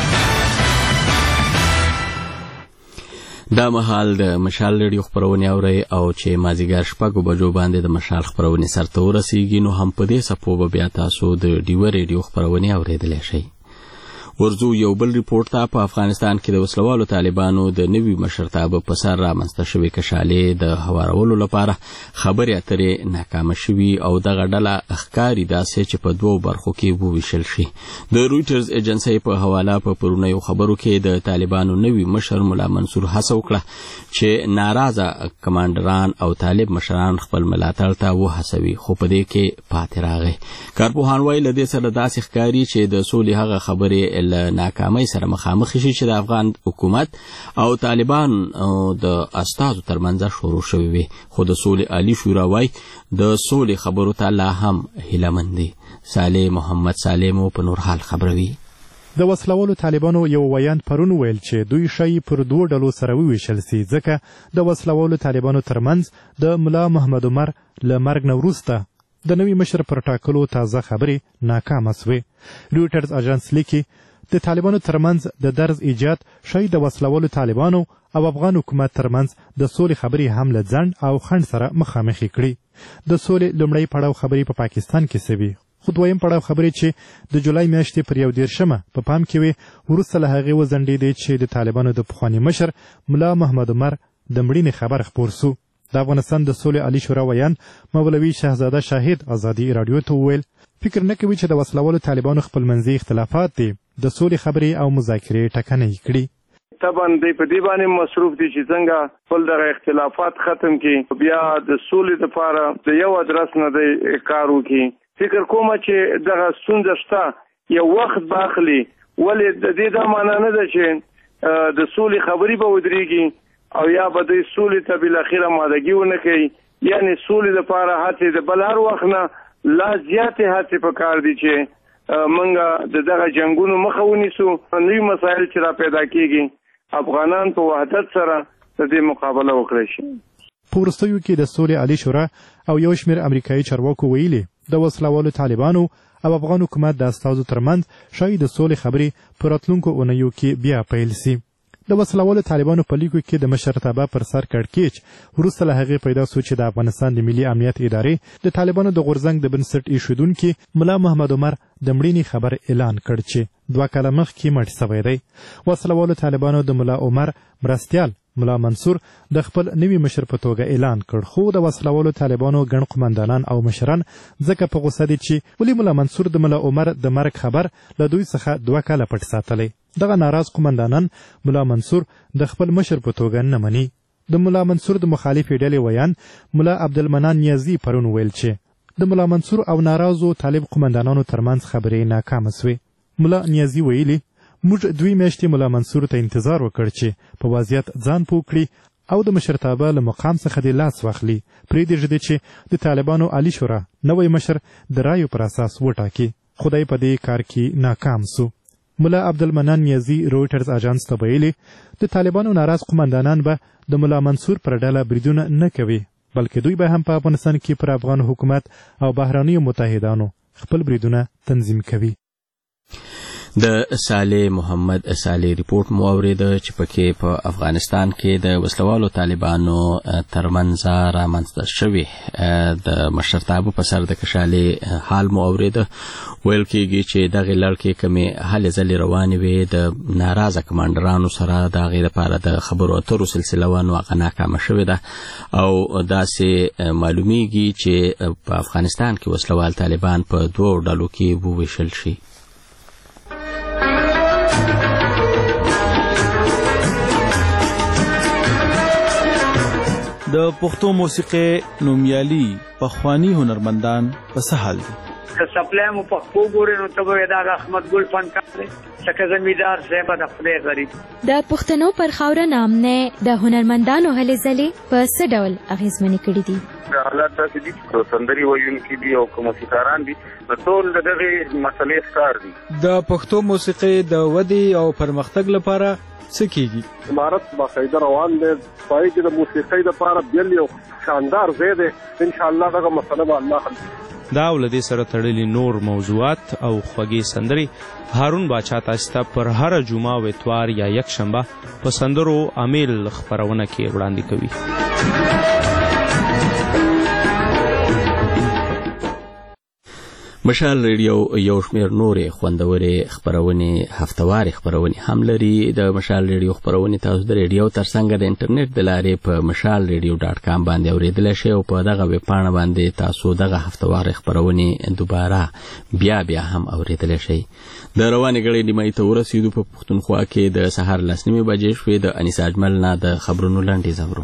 دا مهال د مشال ریډیو خپرونې اورئ او چې مازدیګر شپږو بجو باندې د مشال خپرونې سرته ورسیږي نو هم په دې څپو به بیا تاسو د ډیوا ریډیو خپرونې اورېدلی شئ. ورځو یو بل ریپورت ته. په افغانستان کې د وسلوالو طالبانو د نوي مشرتابه په سر رامنځته شوې کشالې د هوارولو لپاره خبرې اترې ناکامه شوي او دغه ډله ښکاري داسې چې په دوو برخو کې وویشل شي. د رویټرز ایجنسۍ په حواله په پرونیو خبرو کې د طالبانو نوي مشر ملا منصور هڅه وکړه چې ناراضه کمانډران او طالب مشران خپل ملاتړ ته وهڅوي، خو په دې کې پاتې راغی. کارپوهان وایي له دې سره داسې ښکاري چې د سولې هغه خبرې له ناکامۍ سره مخامخ شي چې د افغان حکومت او طالبان د استازو ترمنځ شروع شوی وي، خو د سولې عالی شورا وایي د سولې خبرو ته لا هم هیله دي. صالح محمد سالم په نور حال خبروي. د وسلوالو طالبانو یو ویاند پرون ویل چې دوی شي پر دوه ډلو سره وویشل سي، ځکه د وسلوالو طالبانو ترمنځ د ملا محمد عمر له مرګ نه وروسته د نوي مشر پر ټاکلو تازه خبرې ناکامه سوې. رویټرز اژانس لیکي د طالبانو ترمنځ د درز ایجاد شاید د وسلوالو طالبانو او افغان حکومت ترمنځ د سولې خبرې هم له ځنډ او خنډ سره مخامخ کړي. د سولې لومړی پړاو خبرې په پا پاکستان کې سوي، خو دویم پړاو خبرې چې د جولای میاشتې پر یو دېرشمه په پام کې وي وروسته له هغې وځنډېدې چې د طالبانو د پخواني مشر ملا محمد عمر د مړینې خبر خپور سو. د افغانستان د سولې عالی شورا ویاند مولوي شهزاده شاهد ازادي راډیو ته وویل فکر نه کوي چې د وسلوالو طالبانو خپلمنځي اختلافات دي د سولې خبرې او مذاکرې ټکنۍ کړي. طبعا دوی په دې باندې مصروف دي چې څنګه خپل دغه اختلافات ختم کړي، بیا د سولې لپاره د یو ادرس نه دی کار وکړي. فکر کوم چې دغه ستونزه شته، یو وخت به اخلي، ولې د دې دا معنا نه ده چې د سولې خبرې به ودرېږي او یا به دوی سولې ته بالاخره مادګي ونه کوي. یعنې سولې لپاره هڅې د بل هر وخت نه لا زیاتې هڅې پکار دي چې موږ د دغه جنګونو مخه ونیسو. نوي مسایل چې را پیدا کېږي افغانان په وحدت سره د دې مقابله وکړي شي. په وروستیو کې د سولې عالی شورا او یو شمېر امریکایي چارواکو ویلي د وسلوالو طالبانو او افغان حکومت د استازو ترمنځ شاید د سولې خبرې په راتلونکو اونیو کې بیا پیل سي. د وسلوالو طالبانو په لیکو کې د مشرتابه پر سر کړکېچ وروسته له هغې پیدا سو چې د افغانستان د ملي امنیت ادارې د طالبانو د غورځنګ د بنسټ ایښودونکي ملا محمد عمر د مړینې خبر اعلان کړ چې دوه کاله مخکې مړ سوی دی. وسلوالو طالبانو د ملا عمر مرستیال ملا منصور د خپل نوي مشر په توګه اعلان کړ، خو د وسلوالو طالبانو ګڼ قمندانان او مشران ځکه په غوسه دي چې ولې ملا منصور د ملا عمر د مرګ خبر له دوی څخه دوه کاله پټ ساتلی. دغه ناراض قمندانان ملا منصور د خپل مشر په توګه نه مني. د ملا منصور د مخالفې ډلې ویاند ملا عبدالمنان نیازي پرون ویل چې د ملا منصور او ناراضو طالب قمندانانو ترمنځ خبرې ناکامه سوې. ملا نیازي ویلي موږ دوی میاشتې ملا منصور ته انتظار وکړ چې په وضعیت ځان پوه کړي او د مشرتابه له مقام څخه د لاس واخلي. پرېږدي چې د طالبانو عالی شورا نوی مشر د رایو پر اساس وټاکي. خدای په دې کار کې ناکام سو. ملا عبدالمنان نیازي رویټرز اژانس ته ویلي د طالبانو ناراض قمندانان به د ملا منصور پر ډله بریدونه نه کوي، بلکې دوی به هم په افغانستان کې پر افغان حکومت او بهرنیو متحدانو خپل بریدونه تنظیم کوي. د صالح محمد صالح ریپورت مو اوریده چې پکې په افغانستان کې د وسلوالو طالبانو ترمنځ رامنځته شوي د مشرتابه په سر د کشالې حال مو اوریده. ویل کېږي چې دغه لړ کې کمې هلې ځلې روانې وې د ناراضه کمانډرانو سره د هغې لپاره د خبرو اترو سلسله وه، نو هغه ناکامه شوې ده او داسې معلومیږي چې په افغانستان کې وسلوال طالبان په دوو ډلو کې وویشل شي. د پښتو موسیقۍ نومیالي پخواني هنرمندان په څه حال دي؟ که سپلای مو پښتو ګورې نو ته به وایې دا احمد ګل فنکار دی، ځکه زمیندار صاحب د خدای غریب. د پښتنو پر خاوره نامنې د هنرمندانو هلې ځلې په څه ډول اغېزمنې کړي دي؟ حالات داسې دي چې سندرې ویونکي دي او که موسیقاران دي، نو ټول د دغې مسلې ښکار دي. د پښتو موسیقۍ د ودې او پرمختګ لپاره څه کېږي؟ عمارت باقاعده روان دی، پای کې د موسیقۍ لپاره بیل یو شاندار ځای دی. انشاءالله دغه مسله به الله حل کړي. دا ولدې سره تړلي نور موضوعات او خوږې سندرې هارون باچا تاسو ته پر هر جمعه او اتوار یا یک شنبه په سندرو امیل خپرونه کې وړاندې کوي. مشال ریډیو یو شمېر نورې خوندورې خپرونې هفتوارې خپرونې هم لري. د مشال ریډیو خپرونې تاسو د ریډیو ترڅنګ د انټرنیټ د لارې په مشال ریډیو ډاټ کام باندې اورېدلی شئ او په دغه ویبپاڼه باندې تاسو دغه هفتوارې خپرونې دوباره بیا بیا هم اورېدلی شئ. د روانې ګړۍ نیمایي ته ورسېدو. په پښتونخوا کې د سهار لس نیمې بجې شوې. د انیس اجمل نه د خبرونو لنډیز اورو.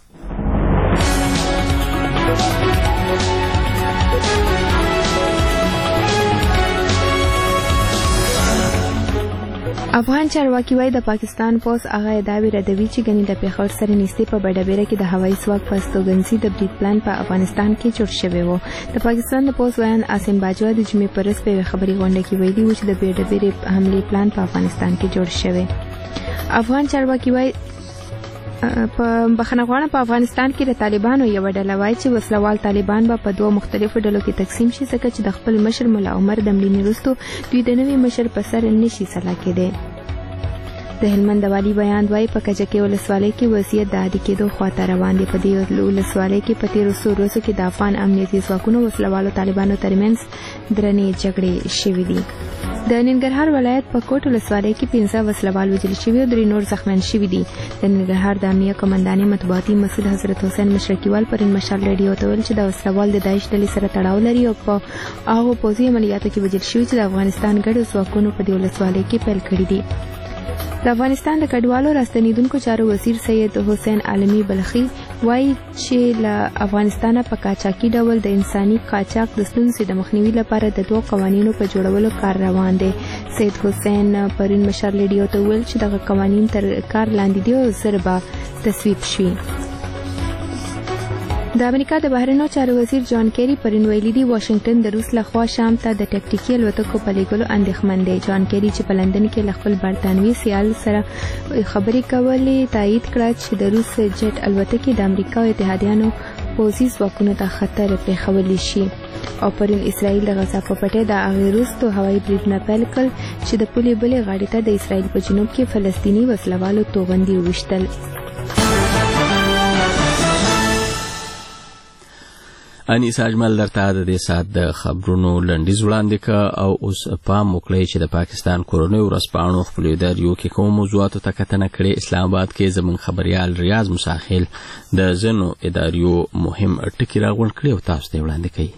افغان چارواکي وايي د پاکستان پوځ هغه ادعاوې ردوي چې ګنې د پېښور سره نږدې په بډبیره کې د هوایي ځواک په استوګنځي د برید پلان په افغانستان کې جوړ شوی و. د پاکستان د پوځ ویان عاصم باجوا د جمعې په ورځ په یوې خبري غونډه کې ویلي و چې د بډبیرې حملې پلان په افغانستان کې جوړ شوی. افغان چارواکي وايي په بخښنه غواړم په افغانستان کې د طالبانو یوه ډله وایي چې وسلوال طالبان به په دوه مختلفو ډلو کې تقسیم شي ځکه چې د خپل مشر ملا عمر د مړینې وروسته دوی د نوي مشر په سر نشي سلا کېدی. د هلمند د والي بیان وایي په کجکي ولسوالۍ کې وضعیت د عادي کېدو خواته روان دی. په دې ولسوالۍ کې په تېرو څو ورځو کې د افغان امنیتي ځواکونو وسلوالو طالبانو ترمنځ درنې جګړې شوې دي. د ننګرهار ولایت په کوټ ولسوالۍ کې پنځه وسلوال وژل شوي او درې نور زخمیان شوي دي. د ننګرهار د امنیه قمندانې مطبوعاتي مسعود حضرت حسین مشرقیوال پرون مشال ریډیو ته ویل چې دا وسلوال د داعش ډلې سره تړاو لري او په هغو پوځي عملیاتو کې وژل شوي چې د افغانستان ګډو ځواکونو په دې ولسوالۍ کې پیل کړي دي. د افغانستان د کډوالو راستنیدونکو چارو وزیر سید حسین عالمي بلخي وایي چې له افغانستانه په قاچاقي ډول د انساني قاچاق د ستونزې د مخنیوي لپاره د دوه قوانینو په جوړولو کار روان دی. سید حسین پرون مشال ریډیو ته ویل چې دغه قوانین تر کار لاندې دي او ژر به تصویب شي. د امریکا د بهرنیو چارو وزیر جان کیری پرون ویلي دی واشنگټن د روس لخوا شام ته د ټکټیکي الوتکو په لیږلو اندېښمن دی. جان کیری چې په لندن کې له خپل برطانوي سیال سره خبرې کولې تایید کړه چې د روس جیټ الوتکې د امریکا او اتحادیانو پوځي ځواکونو ته خطر پېښولی شي. او پرون اسرائیل د غزا په پټۍ د هغې وروستو هوایي بریدونه پیل کړل چې د پولې بلې غاړې ته د اسرائیل په جنوب کې فلسطیني وسلوالو توغندي وویشتل. انیس اجمل درته د دې ساعت د خبرونو لنډیز وړاندې که او اوس پام وکړئ چې د پاکستان کورنیو ورځپاڼو خپلو اداریو کې کومو موضوعاتو ته کتنه کړې. اسلام آباد کې زموږ خبریال ریاض مساخیل د ځینو اداریو مهم ټکي راغونډ کړي او تاسو ته یې وړاندې کوي.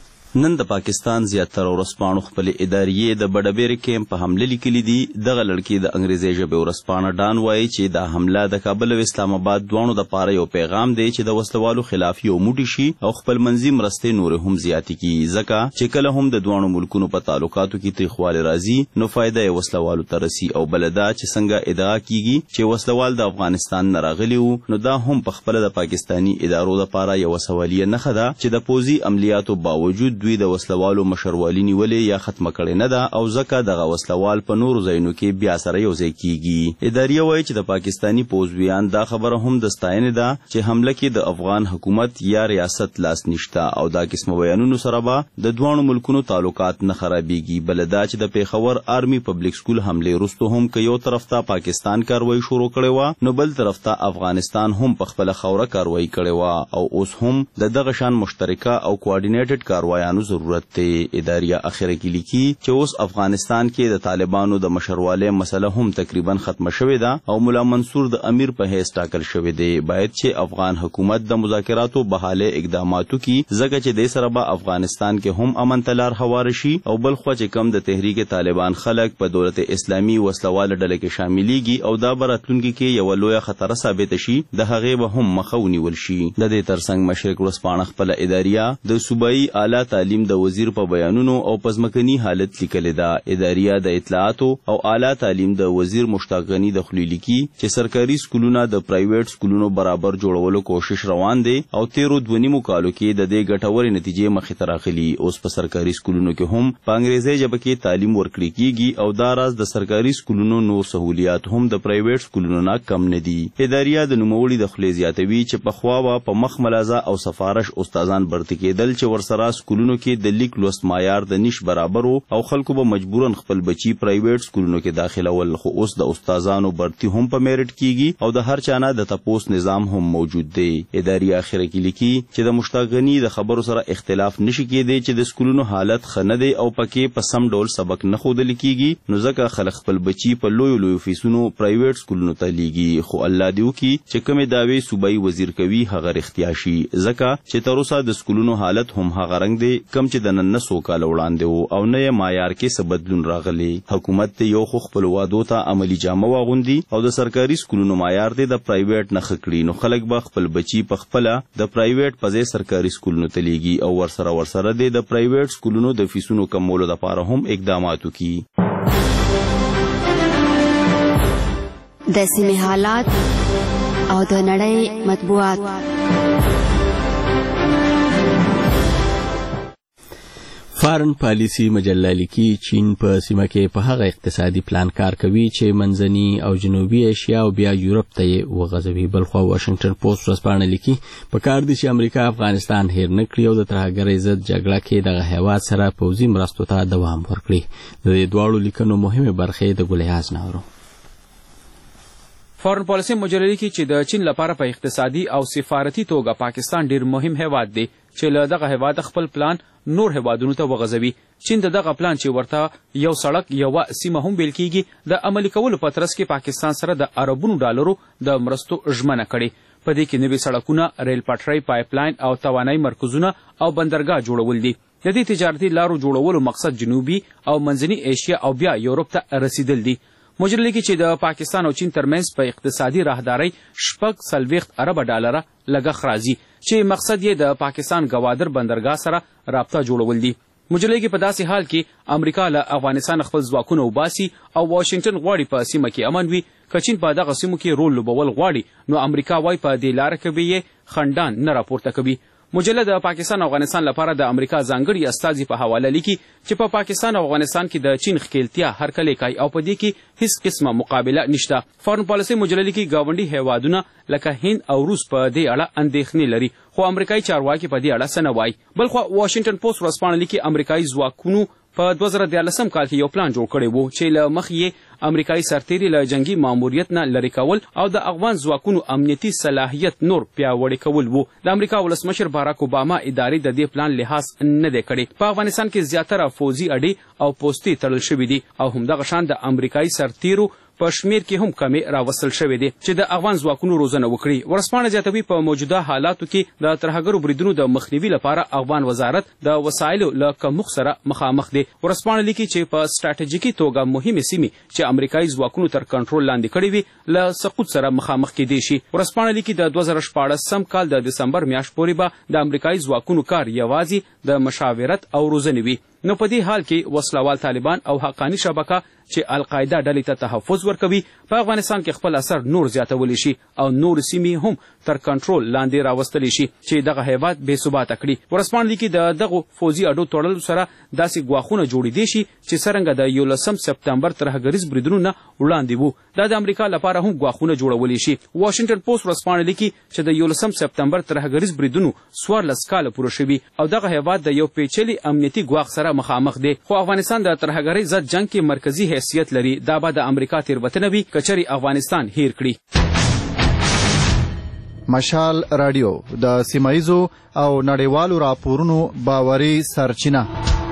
نن د پاکستان زیاتره ورځپاڼو خپلې ادارې د بډبیرې کیمپ په حمله لیکلي دي. دغه لړکي د انګریزي ژبې ورځپاڼه ډان وایي چې دا حمله د کابل او اسلام آباد دواړو دپاره یو پیغام دی چې د وسلوالو خلاف یو موټی شي او خپلمنځي مرستې نورې هم زیاتې کړي ځکه چې کله هم د دواړو ملکونو په تعلقاتو کې تریخوالی راځي نو فایده یې وسلوالو ته رسي. او بله دا چې څنګه ادعا کیږي چې وسلوال د افغانستان نه راغلي وو نو دا هم په خپله د پاکستاني ادارو دپاره یوه سوالیه نښه ده چې د پوځي عملیاتو باوجود دوی د وسلوالو مشروالي نیولې یا ختمه کړې نه ده او ځکه دغه وسلوال په نورو ځایونو کې بیا سره یو ځای کیږي. اداریه وایي چې د پاکستاني پوځویان دا خبره هم د ستاینې ده چې حمله کې د افغان حکومت یا ریاست لاس نشته او دا قسمه بیانونو سره به د دواړو ملکونو تعلقات نه خرابېږي. بله دا چې د پیښور آرمي پبلک سکول حملې وروسته هم که یو طرف ته پاکستان کاروایي شروع کړې وه نو بل طرف ته افغانستان هم په خپله خوره کاروایي کړې وه او اوس هم د دغه شان مشترکه او کوارډینیټډ کاروایانو ضرورت دی. اداریه اخره کې لیکي چې اوس افغانستان کې د طالبانو د مشروالۍ مسله هم تقریبا ختمه شوې ده او ملا منصور د امیر په حیث ټاکل شوی دی. باید چې افغان حکومت د مذاکراتو بحاله اقداماتو کې ځکه چې دې سره به افغانستان کې هم امن تلار هوار شي او بل خوا چې کم د تحریک طالبان خلک په دولت اسلامي وسلواله ډله کې شاملېږي او دا به راتلونکي کې یوه لویه خطره ثابته شي د هغې به هم مخه ونیول شي. د دې ترڅنګ مشرق ورځپاڼه خپله اداریه د صوبایي اعلی تعلیم د وزیر په بیانونو او پزمکني حالت لیکلې ده. اداریه د اطلاعاتو او اعلی تعلیم د وزیر مشتاق غنی د خولي لیکي چې سرکاري سکولونه د پرایویټ سکولونو برابر جوړولو کوشش روان دی او تیرو دونیمو کالو کې د دې ګټورې نتیجې مخې ته راغلي. اوس په سرکاري سکولونو کې هم په انګریزي ژبه کې تعلیم ورکړل کیږي او دا راز د سرکاري سکولونو نور سہولیات هم د پرایویټ سکولونو نه کم نه دي. اداریه د نوموړي د خولي زیاتوي چې په خوا په مخ ملازه او سفارش استادان برتی کېدل چې ورسره سکولونو سکولونو کې د لیک لوست معیار د نش برابر او خلکو به مجبورن خپل بچي پرایویټ سکولونو کې داخلول، خو اوس د استادانو برتی هم په میرټ کیږي او د هر چانه د تپوس نظام هم موجود دی. اداري اخره کې لیکي چې د مشتاق غنی د خبرو سره اختلاف نشي کېدی چې د سکولونو حالت ښه نه دی او پکې په سم ډول سبق نه ښودل کیږي، نو ځکه خلک خپل بچي په لویو لویو فیسونو پرایویټ سکولونو ته لیږي. خو الله دې وکړي چې کومې دعوې صوبایي وزیر کوي هغه رښتیا شي، ځکه چې تر اوسه د سکولونو حالت هم هغه رنګ دی کم چې د نن نه څو کاله وړاندې و او نه یې معیار کې څه بدلون راغلی. حکومت ته یو خو خپل وعدو ته عملي جامه واغوندي او د سرکاري سکولونو معیار دی د پرایویټ نه ښه کړي، نو خلک به خپل بچي په خپله د پرایویټ په ځای سرکاري سکولونو ته لیږي او ورسره ورسره دی د پرایویټ سکولونو د فیسونو کمولو دپاره هم اقدامات وکړي. د سیمې حالات او د نړۍ مطبوعات. فارن پالیسی مجله لیکي چین په سیمه کې په هغه اقتصادي پلان کار کوي چې منځني او جنوبي ایشیا او بیا یورپ ته یې وغځوي. بلخوا واشنگټن پوسټ ورځپاڼه لیکي په کار دي چې امریکا افغانستان هیر نه کړي او د ترهګرۍ ضد جګړه کې دغه هیواد سره پوځي مرستو ته دوام ورکړي. د دې دواړو لیکنو مهمې برخې د ګلیاز ناورو. فارن پالیسی مجله لیکي چې د چین لپاره په اقتصادي او سفارتي توګه پاکستان ډیر مهم هیواد دی چې له دغه هیواد خپل پلان نور هیوادونو ته وغځوي. چین د دغه پلان چې ورته یو سړک یوه سیمه هم ویل کیږي د عملي کولو په ترڅ کې پاکستان سره د اربونو ډالرو د مرستو ژمنه کړې. په دې کې نوي سړکونه، ریل پټرۍ، پایپ لاین او توانایي مرکزونه او بندرګاه جوړول دي. د دې تجارتي لارو جوړولو مقصد جنوبي او منځني ایشیا او بیا یورپ ته رسیدل دي. مجله لیکي چې د پاکستان او چین ترمنځ په اقتصادي راهدارۍ شپږ څلوېښت اربه ډالره لګښت راځي چې مقصد یې د پاکستان ګوادر بندرګاه سره رابطه جوړول دي. مجله لیکي په داسې حال کې امریکا له افغانستان خپل ځواکونه وباسي او واشنګټن غواړي په سیمه کې امن وي. که چین په دغه سیمو کې رول لوبول غواړي نو امریکا وایي په دې لاره کې به یې خنډان نه راپورته کوي. مجله د پاکستان او افغانستان لپاره د امریکا ځانګړي استازي په حواله لیکي چې په پاکستان او افغانستان کې د چین ښکیلتیا هرکلی کوي او په دې کې هیڅ قسمه مقابله نشته. فارن پالیسي مجله لیکي ګاونډي هیوادونه لکه هند او روس په دې اړه اندېښنې لري، خو امریکایي چارواکي په دې اړه څه نه وایي. بلخوا واشنګټن پوسټ ورځپاڼه لیکي امریکایي ځواکونو په دوه زره دیارلسم کال کې یو پلان جوړ کړی و چې له مخې یې امریکایي سرتیري له جنگي ماموریت نه لرې کول او د افغان ځواکونو امنیتي صلاحیت نور پیاوړی کول و. د امریکا ولسمشر باراک اوباما ادارې د دې پلان لحاظ نه دی کړی. په افغانستان کې زیاتره فوزي اډې او پوستې تړل شوي دي او همدغه شان د امریکایي سرتیرو په شمیر کې هم کمې راوستل شوې دي چې د افغان ځواکونو روزنه وکړي. ورځپاڼه زیاتوي په موجوده حالاتو کې د ترهګرو بریدونو د مخنیوي لپاره افغان وزارت د وسایلو له کمښت سره مخامخ دی. ورځپاڼه لیکي چې په سټراټیژیکي توګه مهمې سیمې چې امریکایي ځواکونو تر کنټرول لاندې کړې وي له سقوط سره مخامخ کېدی شي. ورځپاڼه لیکي د دوه زره شپاړسم کال د دسمبر میاشت پورې به د امریکایي ځواکونو کار یوازې د مشاورت او روزنې وي. نو په دې حال کې وسلوال طالبان او حقاني شبکه چې القاعده ډلې ته تحفظ ورکوي په افغانستان کې خپل اثر نور زیاتولی شي او نور سیمې هم تر کنټرول لاندې راوستلی شي چې دغه هیواد بې ثباته کړي. ورځپاڼه لیکي د دغو فوزي اډو تړلو سره داسې ګواښونه جوړېدی شي چې څرنګه د یولسم سپتمبر ترهګریز بریدونو نه وړاندې وو دا د امریکا لپاره هم ګواښونه جوړولی شي. واشنګټن پوسټ ورځپاڼه لیکي چې د یولسم سپتمبر ترهګریز بریدونو څوارلس کاله پوره شوي او دغه هیواد د یو پیچلي امنیتي ګواښ سره مخامخ دی. خو افغانستان د ترهګرۍ ضد جنګ کې مرکزي حیثیت لري. دا به د امریکا تېروتنه وي که چېرې افغانستان هیر کړي. مشال رادیو د سیمایزو او نړیوالو راپورونو باوري سرچینه.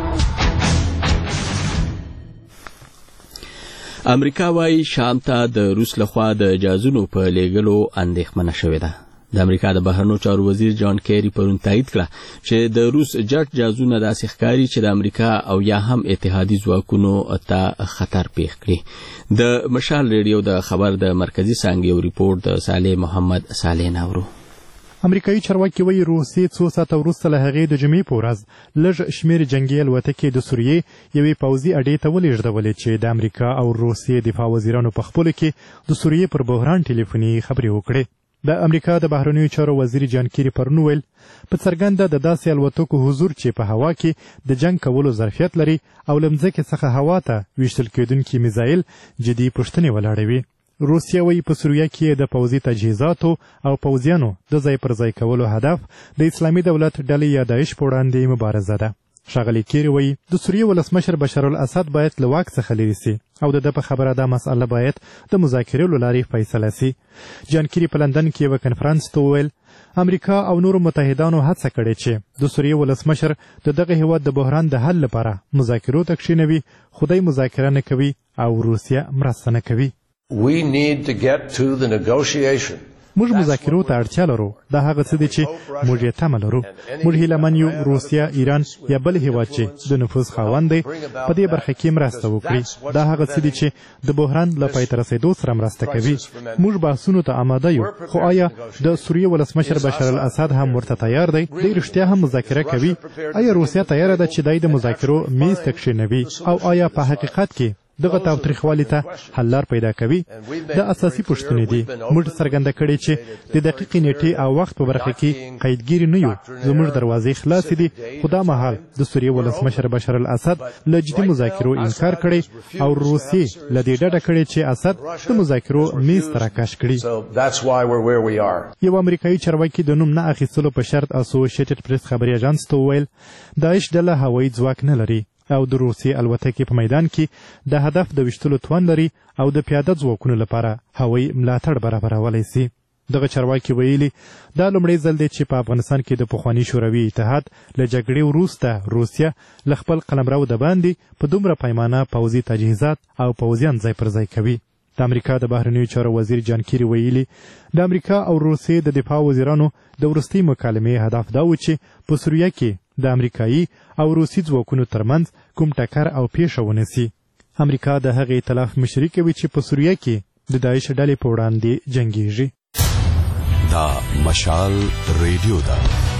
امریکا وايي شام ته د روس لخوا د جازونو په لیږلو اندېښمنه شوې ده. د امریکا د بهرنیو چارو وزیر جان کیری پرون تایید کړه چې د روس جټ جازونه داسې ښکاري چې د امریکا او یا هم اتحادي ځواکونو ته خطر پیښ کړي. د مشال ریډیو د خبر د مرکزي څانګې یو ریپورت د صالح محمد صالح ناورو. امریکایي چارواکي وایي روسیې څو ساعته وروسته له هغې د جمعې په ورځ لږ شمېر جنګي الوتکې د سوریې یوې پوځي اډې ته ولېږدولې چې د امریکا او روسیې دفاع وزیرانو په خپلو کې د سوریې پر بحران ټلیفوني خبرې وکړې. د امریکا د بهرنیو چارو وزیر جان کیری پرون وویل په څرګنده د داسې الوتکو حضور چې په هوا کې د جنګ کولو ظرفیت لري او له مځکې څخه هوا ته ویشتل کېدونکي میزایل جدي پوښتنې ولاړوي. روسیه وایي په سوریه کې د پوځي تجهیزاتو او پوځیانو د ځای پر ځای کولو هدف د اسلامي دولت ډلې یا داعش په وړاندې مبارزه ده. ښاغلي کیری وایي د سوریې ولسمشر بشار الاسد باید له واک څخه لرې سي او د ده په خبره دا مسأله باید د مذاکرې له لارې فیصله سي. جان کیری په لندن کې یوه کنفرانس ته وویل امریکا او نورو متحدانو هڅه کړې چې د سوریې ولسمشر د دغه هیواد د بحران د حل لپاره مذاکرو ته کښېنوي، خو دی مذاکره نه کوي او روسیه مرسته نه کوي. موږ مذاکرو ته اړتیا لرو. دا هغه څه دي چې موږ یې تمه لرو. موږ هیله یو روسیه، ایران یا بل هیواد چې د نفوذ خاوند دی په دې برخه کې مرسته وکړي. دا هغه څه دي چې د بحران له پای ته رسېدو سره مرسته کوي. موږ بحثونو ته آماده یو، خو آیا د سوریې ولسمشر بشار الاسد هم ورته تیار دی؟ دی رښتیا هم مذاکره کوي؟ آیا روسیه تیاره ده چې دی د مذاکرو میز ته کښېنوي؟ او آیا په حقیقت کې دغه تاوتریخوالي ته حل لار پیدا کوي؟ دا اساسي پوښتنې دي. موږ څرګنده کړې چې د دقیقې نیټې او وخت په برخه کې قیدګیري نه یو. زموږ دروازې خلاصې دي، خو دا مهال د سوریې ولسمشر بشار الاسد له جدي مذاکرو انکار کړی او روسیې له دې ډډه کړې چې اسد د مذاکرو میز ته راکش کړي. یو امریکایي چارواکي د نوم نه اخیستلو په شرط اسوسییټډ پریس خبري اژانس ته وویل داعش ډله هوایي ځواک نه لري او د روسیې الوتکې په میدان کې د هدف د ویشتلو توان لري او د پیاده ځواکونو لپاره هوایي ملاتړ برابرولی سي. دغه چارواکي ویلي دا لومړی ځل دی چې په افغانستان کې د پخواني شوروي اتحاد له جګړې وروسته روسیه له خپل قلمرو د باندې په دومره پیمانه پوځي تجهیزات او پوځیان ځای پر ځای کوي. د امریکا د بهرنیو چارو وزیر جان کیری ویلي د امریکا او روسیې د دفاع وزیرانو د وروستۍ مکالمې هدف دا و چې په سوریه کې د امریکایي او روسي ځواکونو ترمنځ کوم ټکر او پیښه ونه سي. امریکا د هغې ایتلاف مشري کوي چې په سوریه کې د داعش ډلې په وړاندې جنګیږي. دا مشال ریډیو ده.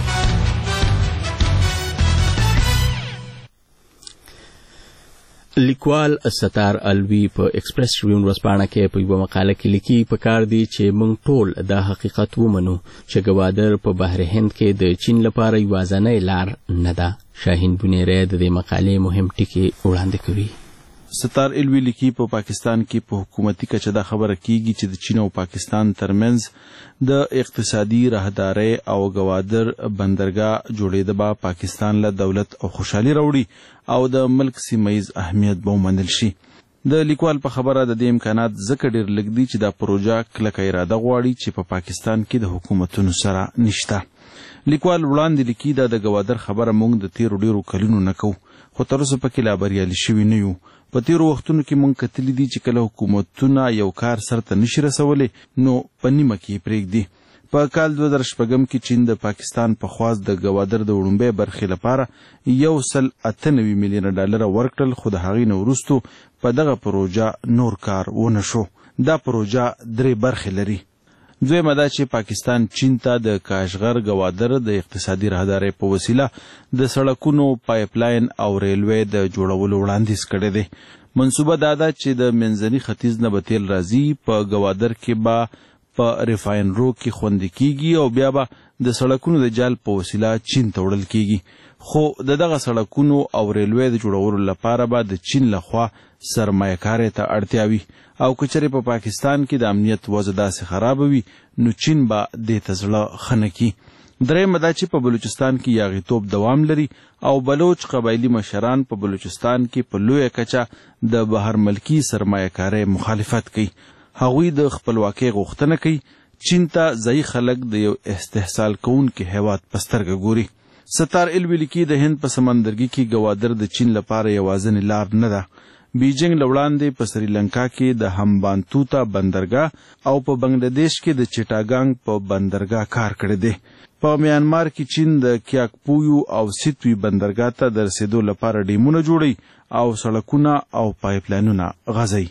لیکوال ستار الوی په ایکسپریس ټریبیون ورځپاڼه کې په یوه مقاله کې لیکي پکار دی چې موږ ټول دا حقیقت ومنو چې ګوادر په بحر هند کې د چین لپاره یوازینۍ لار نه ده. شاهین بنیری د دې مقالې مهم ټکي وړاندې کوي. ستار الوی لیکي په پاکستان کې په حکومتي کچه دا خبره کیږي چې د چین او پاکستان ترمنځ د اقتصادي راهدارۍ او ګوادر بندرګاه جوړېده به پاکستان له دولت او خوشحالي راوړي او د ملک سیمهیز اهمیت به ومنل شي. د لیکوال په خبره د دې امکانات ځکه ډېر لږ دي چې دا پروژه کلکه اراده غواړي چې په پاکستان کې د حکومتونو سره نشته. لیکوال وړاندې لیکي دا د ګوادر خبره موږ د تیرو ډېرو کلونو نه کوو، خو تر اوسه پکې لا بریالي شوي نه یو. په تیرو وختونو کې موږ کتلي دي چې کله حکومتونه یو کار سرته نشي رسولی نو په نیمه کې یې پرېږدي. په کال دوه زره شپږم کې چین د پاکستان په خواست د ګوادر د وړومبۍ برخې لپاره یو سل اته نوي میلیونه ډالره ورکړل، خو د هغې نه وروستو په دغه پروژه نور کار ونه شو. دا پروژه درې برخې لري. دویمه دا چې پاکستان چین ته د کاشغر ګوادر د اقتصادي راهدارۍ په وسیله د سړکونو، پایپ لاین او ریلوې د جوړولو وړاندیز کړی دی. منصوبه دا ده چې د منځني ختیځ نه به تیل راځي، په ګوادر کې به په ریفاینرو کې خوندي کیږي او بیا به د سړکونو د جال په وسیله چین ته وړل کیږي. خو د دغه سړکونو او ریلوې د جوړولو لپاره به د چین لخوا سرمایه‌کارۍ ته اړتیا وي او که چېرې په پاکستان کې د امنیت وضع داسې خرابه وي نو چین به دې ته زړه ښه نه کړي. درېیمه دا چې په بلوچستان کې یاغیتوب دوام لري او بلوچ قبایلي مشران په بلوچستان کې په لویه کچه د بهر ملکي سرمایه‌کارۍ مخالفت کوي. هغوی د خپلواکۍ غوښتنه کوي. چین ته ځایي خلک د یو استحصال کوونکي هیواد په سترګه ګوري. ستار الوی لیکي د هند په سمندرګي کې ګوادر د چین لپاره یوازینۍ لار نه ده. بیجینګ له وړاندې په سریلنکا کې د همبانتوتا بندرګاه او په بنګلادیش کې د چټاګانګ په بندرګاه کار کړی دی. په میانمار کې چین د کیاکپویو او سیتوي بندرګاه ته د رسېدو لپاره ډیمونه جوړوي او سړکونه او پایپ لاینونه غځوي.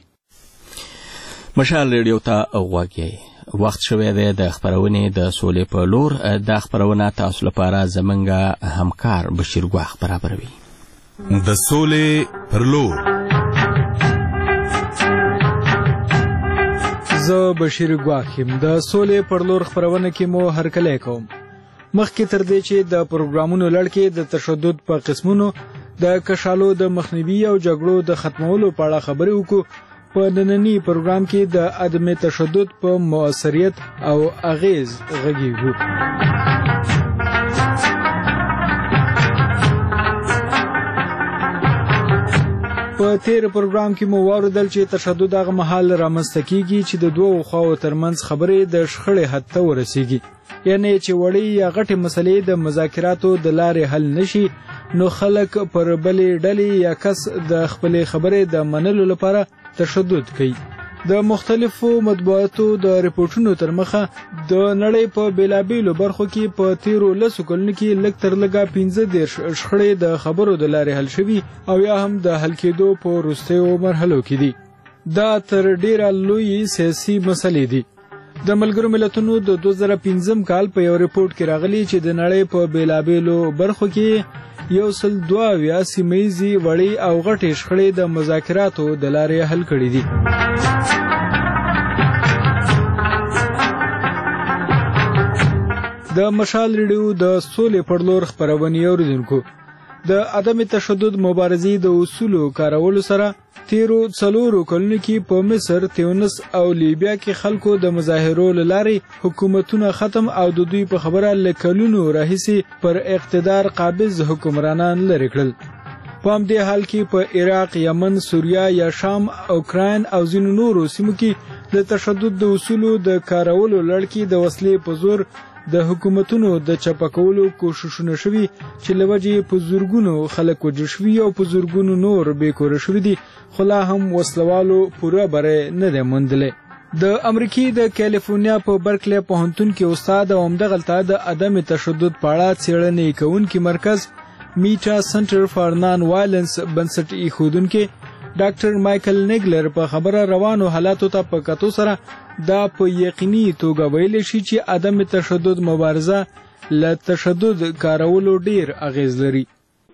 مشال ریډیو ته غوږ یې. وخت شوی دی د خپرونې د سولې په لور. دا خپرونه تاسو لپاره زموږ همکار بشیر ګواخ برابروي. د سولې پر لور. زه بشیر ګواخ یم. د سولې پر لور خپرونه کې مو هرکلی کوم. مخکې تر دې چې د پروګرامونو لړ کې د تشدد په قسمونو، د کشالو د مخنیوي او جګړو د ختمولو په اړه خبرې وکړو. په نننی پروګرام کې د عدم تشدد په مؤثریت او اغیز غږیږو. په تیر پروګرام کې مو واوریدل چې تشدد هغه مهال رامنځته کیږي چې د دوو خواو ترمنځ خبرې د شخړې حد ته ورسیږي، یعنی چې وړې یا غټې مسلې د مذاکراتو د لارې حل نشي، نو خلک پر بلې ډلې یا کس د خپلې خبرې د منلو لپاره تشدد کوي. د مختلفو مطبوعاتو د ریپورټونو تر مخه د نړۍ په بیلابیلو برخو کې په تیرو لسو کلونو کې لږ تر لږه پنځه دېرش شخړې د خبرو د لارې حل شوي او یا هم د حل کېدو په وروستیو مرحلو کې دي. دا تر ډیره لوی سیاسي مسلې دي. د ملګرو ملتونو د دوه زره پنځم کال په یو ریپورټ کې راغلي چې د نړۍ په بیلابیلو برخو کې یو سل دوه اویا سیمه ییزې وړې او غټې شخړې د مذاکراتو د لارې حل کړي دي. د مشال ریډیو د سولې پر لور خپرونې اوریدونکو، د عدم تشدد مبارزې د اصولو کارولو سره تیرو څلورو کلونو کې په مصر، تیونس او لیبیا کې خلکو د مظاهرو له لارې حکومتونه ختم او د دوی په خبره له کلونو راهیسې پر اقتدار قابض حکمرانان لرې کړل. په همدې حال کې په عراق، یمن، سوریه یا شام، اوکراین او ځینو نورو سیمو کې د تشدد د اصولو د کارولو لړ کې د وسلې په زور د حکومتونو د چپه کولو کوششونه شوي چې له وجې په زرګونو خلک وژل شوي او په زرګونو نور بېکوره شوي دي، خو لا هم وسلوالو پوره بری نه دی موندلی. د امریکې د کالیفورنیا په برکلی پوهنتون کې استاد او همدغلته د عدم تشدد په اړه څېړنې کوونکي مرکز میټا سنټر فار نان وایلنس بنسټ ایښودونکي ډاکټر مایکل نیګلر په خبره روانو حالاتو ته په کتو سره دا په یقیني توګه ویلی شي چې عدم تشدد مبارزه له تشدد کارولو ډیر اغیز لري.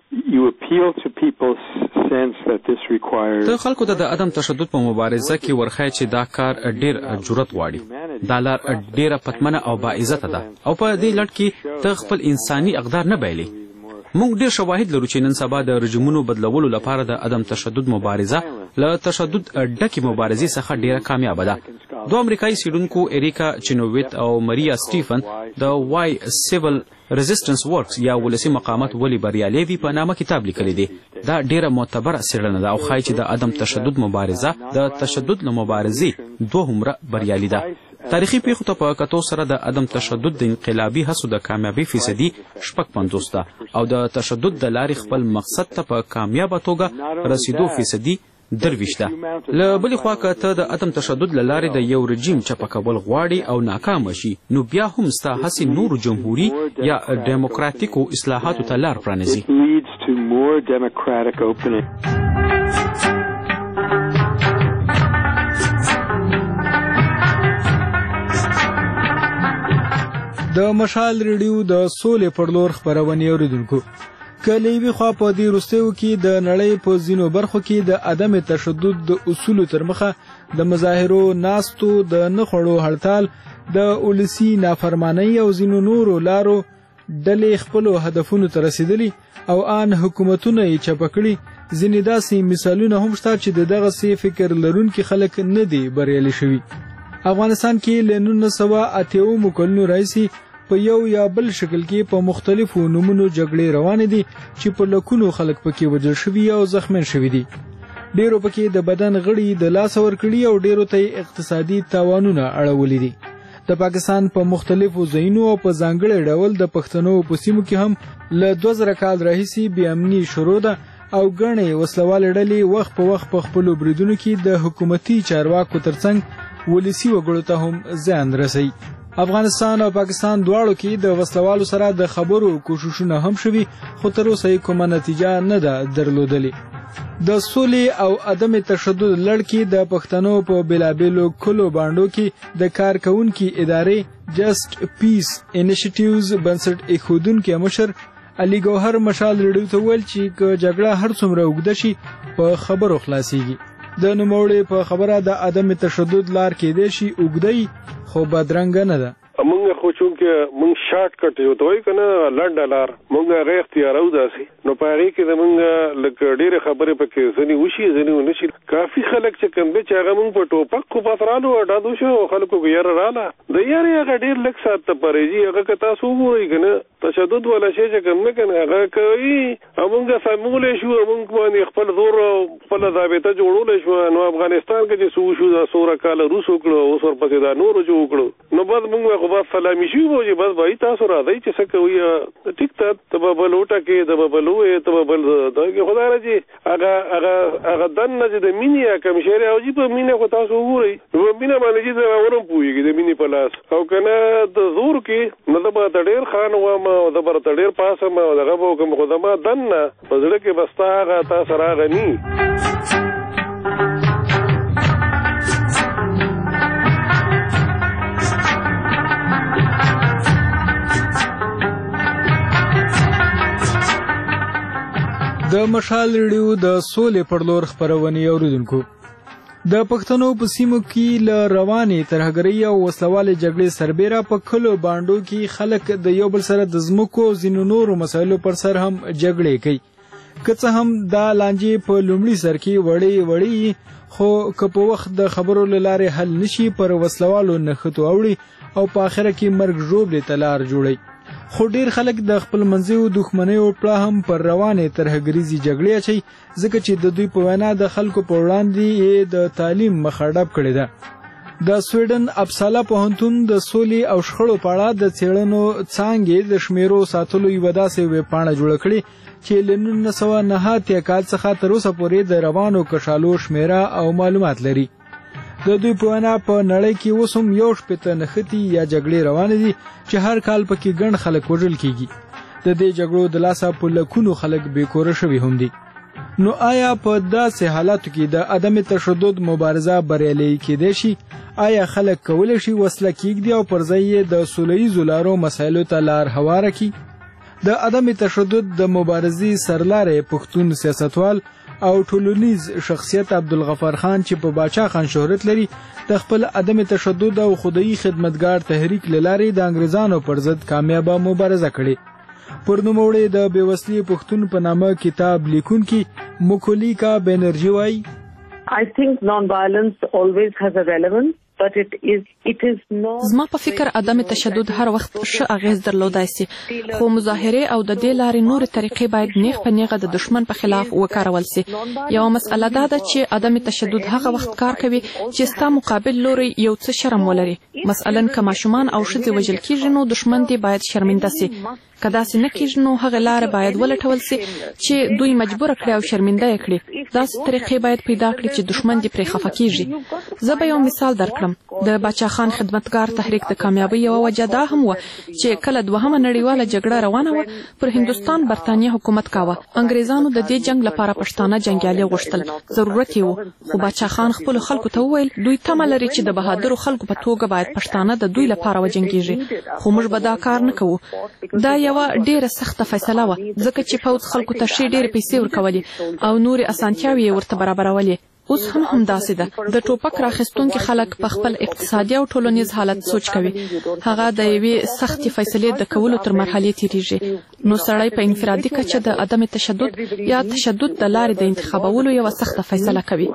ته خلکو ته د عدم تشدد په مبارزه کې ورخی چې دا کار ډیر جرأت غواړي. دا لار ډیره پتمنه او باعزته ده او په دې لړ کې ته خپل انساني اقدار نه بایلي. موږ ډیر شواهد لرو چې نن سبا د رژیمونو بدلولو لپاره د عدم تشدد مبارزه له تشدد ډکې مبارزې څخه ډیره کامیابه ده. دوه امریکایي څېړونکو اریکا چینوویت او ماریا سټیفن د وای سیول ریزیسټنس ورکس یا ولسي مقاومت ولې بریالي وي په نامه کتاب لیکلی دی. دا ډیره معتبره څېړنه ده او ښایي چې د عدم تشدد مبارزه د تشدد له مبارزې دوهمره بریالي ده. تاریخي پیښو ته په کتو سره د عدم تشدد د انقلابي هڅو د کامیابي فیصدي شپږ پنځوس ده او د تشدد د لارې خپل مقصد ته په کامیابه توګه رسیدو فیصدي درویشت ده. له بلې خوا که ته د عدم تشدد له لارې د یو رژیم چپه کول غواړي او ناکامه شي، نو بیا هم ستا هڅې نورو جمهوري یا ډیموکراتیکو اصلاحاتو ته لار پرانیزي. د مشال ریډیو د سولې پر لور خپرونې اوریدونکو، که له یوې خوا په دې وروستیو کې د نړۍ په ځینو برخو کې د عدم تشدد د اصولو تر مخه د مظاهرو، ناستو، د نه خوړو هړتال، د ولسي نافرمانۍ او ځینو نورو لارو ډلې خپلو هدفونو ته رسیدلي او آن حکومتونه یې چپه کړي، ځینې داسې مثالونه هم شته چې د دغسې فکر لرونکي خلک نه دي بریالي شوي. افغانستان کې له نولس سوه اته اووه کلونو راهیسې په یو یا بل شکل کې په مختلفو نومونو جګړې روانې دي چې په لکونو خلک پکې وژل شوي او زخمیان شوي دي. ډیرو پکې د بدن غړي د لاسه ورکړي او ډیرو ته اقتصادي تاوانونه اړولي دي. د پاکستان په مختلفو ځایونو او په ځانګړي ډول د پښتنو په سیمو کې هم له دوه زره کال راهیسې بې امني شروع ده او ګڼې وسلوالې ډلې وخت په وخت په خپلو بریدونو کې د حکومتي چارواکو ترڅنګ ولسي وګړو ته هم زیان رسوي. افغانستان او پاکستان دواړو کې د وسلوالو سره د خبرو کوششونه هم شوي، خو تر اوسه یې کومه نتیجه نه ده درلودلې. د سولې او عدم تشدد لړ کې د پښتنو په بیلابیلو کلو باندو کې د کارکوونکي ادارې جسټ پیس انیشیټیوز بنسټ ایښودونکي مشر علي ګوهر مشال ریډیو ته ویل چې که جګړه هر څومره اوږده شي په خبرو خلاصیږي. د نوموړي په خبره د عدم تشدد لار کېدای شي اوږده خو بدرنګه نه ده. موږ خو خو چونکې موږ شارټ کټ یو ته وایي که نه لنډه لار موږ هغه اختیارو داسې نو په هغې کې د موږ لکه ډېرې خبرې پکې ځینې وشي ځینې ونه شي. کافي خلک چې کوم دی چې هغه موږ په ټوپک خو بس رالو ډادو شو خلکو کې یاره راله د یارې هغه ډېر لږ ساعت ته پرېږي هغه که تاسو وګورئ که نه تشدد والا شی چې کوم نه که نه هغه کوي او موږ سمولی شو موږ باندې خپل زور او خپله ضابطه جوړولی شوه نو افغانستان کې چې څه وشو دا څومره کاله روس وکړو اوس ورپسې دا نورو چې وکړو نو بس موږ خو بس سلامي شو به چې بس بھائی تاسو راځئ چې څه کوي ټیک ته ته به بل وټکې ته به بل ووایې ته به بل دا کې خدای را چې هغه هغه هغه دننه چې د مینې یا کوم شی راوځي په مینه خو تاسو وګورئ نو په مینه باندې چې زه راورم پوهېږي د مینې په لاس او که نه د زور کې نو زه به ته ډېر خان وم او زه به ته ډېر پاسم او دغه به وکړم خو زما دننه په زړه کې به ستا هغه تا سره هغه ني. د مشال ریډیو د سولې پر لور خپرونې اوریدونکو د پښتنو په سیمو کې له روانې ترهګرۍ او وسلوالې جګړې سربیره په کلو بانډو کې خلک د یو بل سره د ځمکو ځینو نورو مسایلو پر سر هم جګړې کوي. که څه هم دا لانجې په لومړي سر کې وړې وړې خو که په وخت د خبرو له لارې حل نشي پر وسلوالو نښتو اوړي او په آخره کې مرګ ژوبلې ته لار جوړوي. خو ډیر خلک د خپل منځیو دښمنیو پړه هم پر روانې ترهګریزي جګړې اچوي ځکه چې د دوی په وینا د خلکو په وړاندې د تعلیم مخه ډب کړې ده. د سویډن اپسالا پوهنتون د سولې او شخړو په اړه د څېړنو څانګې د شمیرو ساتلو یوه داسې ویبپاڼه جوړه کړې چې له نولس سوه نهه اتیا کال څخه تر اوسه پورې د روانو کشالو شمیره او معلومات لري. د دوی په وینا په نړۍ کې اوس هم یو شپېته نښتې یا جګړې روانې دي چې هر کال پکې ګڼ خلک وژل کیږي. د دې جګړو د لاسه په لکونو خلک بېکوره شوي هم دي. نو آیا په داسې حالاتو کې د عدم تشدد مبارزه بریالۍ کېدای شي؟ آیا خلک کولی شي وسله کېږدي او پر ځای یې د سوله ییزو لارو مسایلو ته لار هواره کړي؟ د عدم تشدد د مبارزې سرلاری پښتون سیاستوال او ټولنیز شخصیت عبدالغفار خان چې په باچا خان شهرت لري د خپل عدم تشدد او خدایي خدمتګار تحریک له لارې د انګریزانو پر ضد کامیابه مبارزه کړې. پر نوموړی د بېوسلي پښتون په نامه کتاب لیکونکي مکولیکا بنرژي وایي I think non-violence always has a relevance. But it is, it is not زما په فکر عدم تشدد هر وخت ښه اغیز درلودای سي خو مظاهره او د دې لارې نور طریقې باید نیغ په نیغه د دشمن په خلاف وکارول سي. یو مسله دا ده چې عدم تشدد هغه وخت کار کوي چې ستا مقابل لوري یو څه شرم ولري. مثلا که ماشومان او ښځې وژل کیږي نو دشمن دې باید شرمنده سي. که داسې نه کیږي نو هغه لارې باید ولټول سي چې دوی مجبور کړي او شرمنده یې کړي. داسې طریقې باید پیدا کړي چې دشمن دې پرې خفه کیږي. زه به یو مثال درکړم. د باچا خان خدمتګار تحریک د کامیابی یو وجه دا هم و چې کله دوهمه نړیواله جګړه روانه و پر هندستان برتانیه حکومت کاوه. انګریزانو د دې جنگ لپاره پښتانه جنگیالي غوښتل. ضرورت یې و خو باچا خان خپل خلکو ته وویل دوی تمه لري چې د بهادرو خلکو په توګه باید پښتانه د دوی لپاره وجنګیږي خو موږ به دا کار نه کوو. دا یوه ډیره سخته فیصله وه ځکه چې پوځ خلکو ته ښې ډیرې پیسې ورکولې او نورې اسانتیاوې یې ورته برابرولې. اوس هم همداسې ده. د ټوپک راخیستونکي خلک په خپل اقتصادي او ټولنیز حالت سوچ کوي. هغه د یوې سختې فیصلې د کولو تر مرحلې تیریږي. نو سړی په انفرادي کچه د عدم تشدد یا تشدد د لارې د انتخابولو یوه سخته فیصله کوي.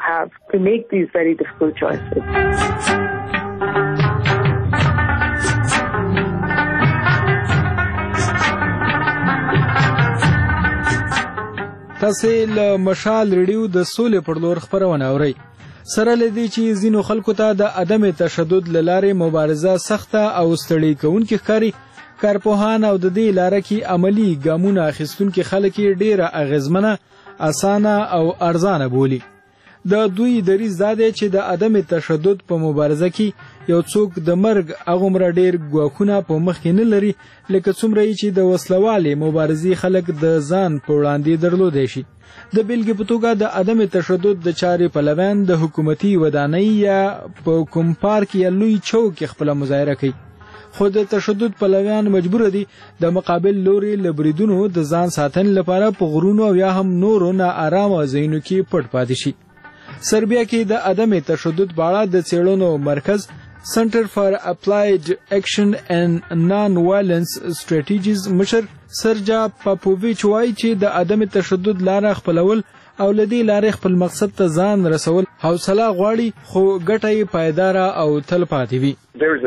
تاسو له مشال ریډیو د سولې پر لور خبرونه اورئ. سره لدی چې ځینو خلکو ته د عدم تشدد له لارې مبارزه سخته او ستړي کوونکې ښکاري. کارپوهان او د دې لاره کې عملی ګامونه اخیستونکي خلک یې ډیره اغیزمنه، اسانه او ارزانه بولي. د دوی دریځ دا دی چې د عدم تشدد په مبارزه کې یو څوک د مرګ هغومره ډیر ګواښونه په مخ کې نه لري لکه څومره چې د وسلوالې مبارزې خلک د ځان په وړاندې درلودی شي. د بیلګې په توګه د عدم تشدد د چارې پلویان د حکومتي ودانۍ یا په کوم پارک یا لوی چوک خپله مظاهره کوي. خو د تشدد پلویان مجبور دي د مقابل لوري له بریدونو د ځان ساتنې لپاره په غرونو او یا هم نورو ناارامه ځایونو کې پټ پاتې شي. سربیا کې د عدم تشدد په اړه د څېړنو مرکز سنټر فار اپلایډ اکشن اینڈ نان وایلنس سټریټیجیز مشر سرجا پاپوویچ وایي چې د عدم تشدد لاره خپلول او لدی لارې خپل مقصد ته ځان رسول حوصله غواړي خو ګټه یې پایداره او تل پاتې وي.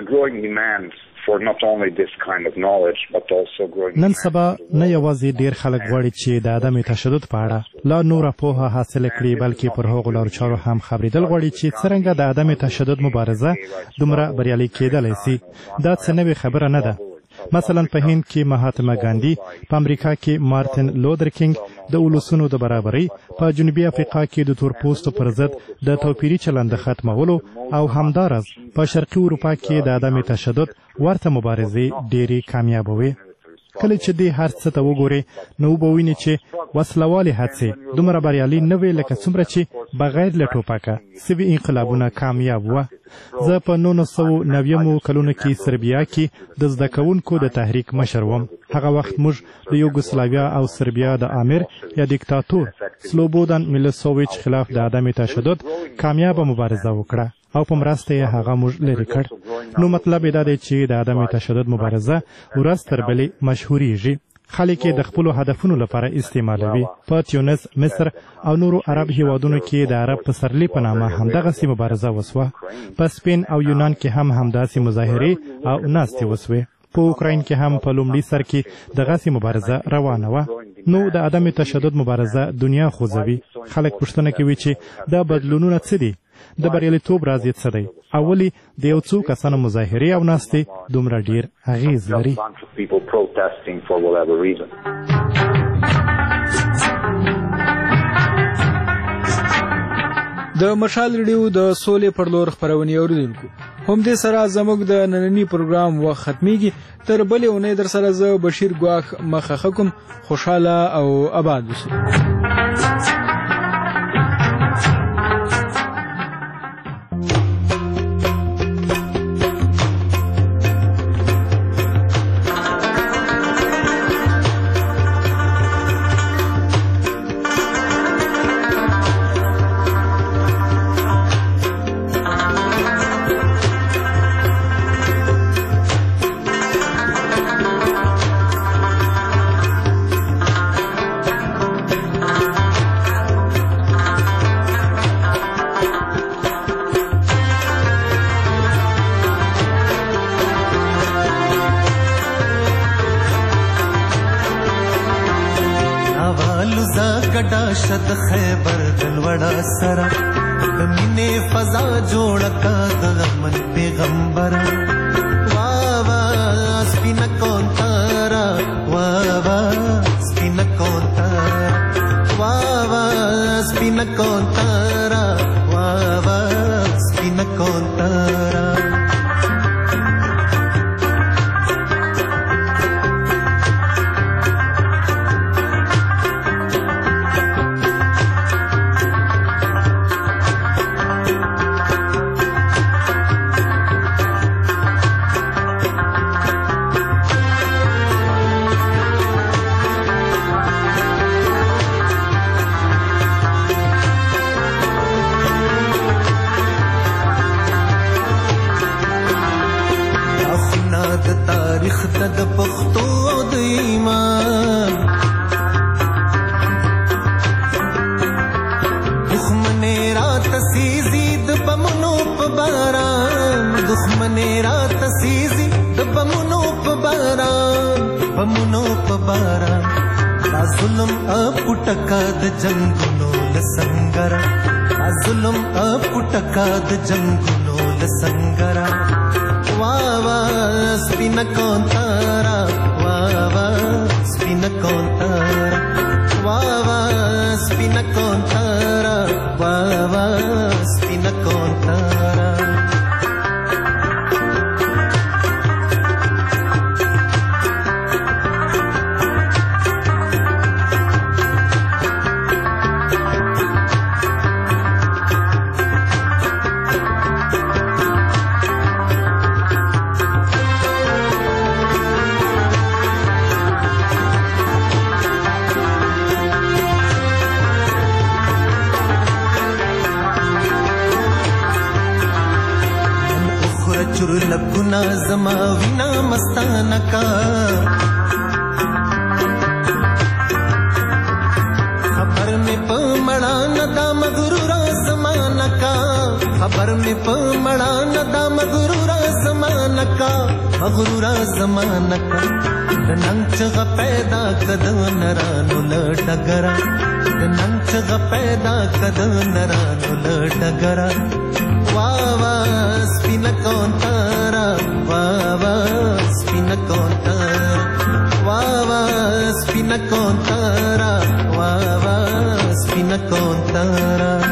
نن سبا نه یوازې ډیر خلک غواړي چې د عدم تشدد په اړه لا نوره پوهه حاصل کړي بلکې پر هغو لارو چارو هم خبرېدل غواړي چې څرنګه د عدم تشدد مبارزه دومره بریالۍ کېدلی سي. دا څه نوې خبره نه ده. مثلا په هند کې مهاتما ګاندي، په امریکا کې مارتن لوتر کینګ د ولسونو د برابرۍ، په جنوبي افریقا کې د تورپوستو پر ضد د توپیري چلند د ختمولو او همدارس په شرقي اروپا کې د عدم تشدد ورته مبارزې ډېرې کامیابه وې. کله چې دې هر څه ته وګورې نو به وینې چې وسلوالې هڅې دومره بریالۍ نه وې لکه څومره چې بغیر له ټوپکه سوي انقلابونه کامیاب وه. زه په نولس سوه نویمو کلونو کې سربیا کې د زده کوونکو د تحریک مشر وم. هغه وخت موږ د یوګوسلاویا او سربیا د امیر یا دیکتاتور سلوبودان میلوسوویچ خلاف د عدم تشدد کامیابه مبارزه وکړه او په مرسته یې هغه موږ لرې کړ. نو مطلب یې دا دی چې د عدم تشدد مبارزه ورځ تر بلې مشهوریږي. خلک یې د خپلو هدفونو لپاره استعمالوي. په تیونس، مصر او نورو عرب هیوادونو کې د عرب پسرلي په نامه همدغسې مبارزه وسوه. په سپین او یونان کې هم همداسې مظاهرې او ناستې وسوې. په اوکراین کې هم په لومړي سر کې دغسې مبارزه روانه وه. نو د عدم تشدد مبارزه دنیا خوځوي. خلک پوښتنه کوي چې دا بدلونونه څه دي؟ د بریالیتوب راز یې څه دی؟ او ولې د یو څو کسانو مظاهرې او ناستې دومره ډیر اغیز لري؟ د مشال ریډیو د سولې پر لور خپرونې اوریدونکو، همدې سره زموږ د نننی پروګرام وخت ختمیږي. تر بلې اونۍ در سره زه بشیر ګواښ مخه کوم. خوشحاله او آباد اوسئ. شد خیبر دلوڑا سرا دمینه فضا جوړ کا د من پیغمبر وا وا سپین کون تارا وا وا سپین کون تارا وا وا سپین کون تارا وا وا سپین کون تارا د پښتو د ایمان دښمنه رات سيزي د بمونو په باران دښمنه رات سيزي د بمونو په باران بمونو په باران دا ظلم اپټکا د جنگونو لسنګرا دا ظلم اپټکا د جنگونو لسنګرا وا وا سپین کون تارا وا وا سپین کون تارا وا وا سپین کون تارا وا وا سپین کون تارا چرلکونا زما وینا مستانه کا خبر میں پمڑا ندا مغرورا زمانہ کا خبر میں پمڑا ندا مغرورا زمانہ کا مغرورا زمانہ کا ننګ چغه پیدا کد نرانو لټګرا ننګ چغه پیدا کد نرانو لټګرا وا وا سپین کونتارا وا وا سپین کونتارا وا وا سپین کونتارا وا وا سپین کونتارا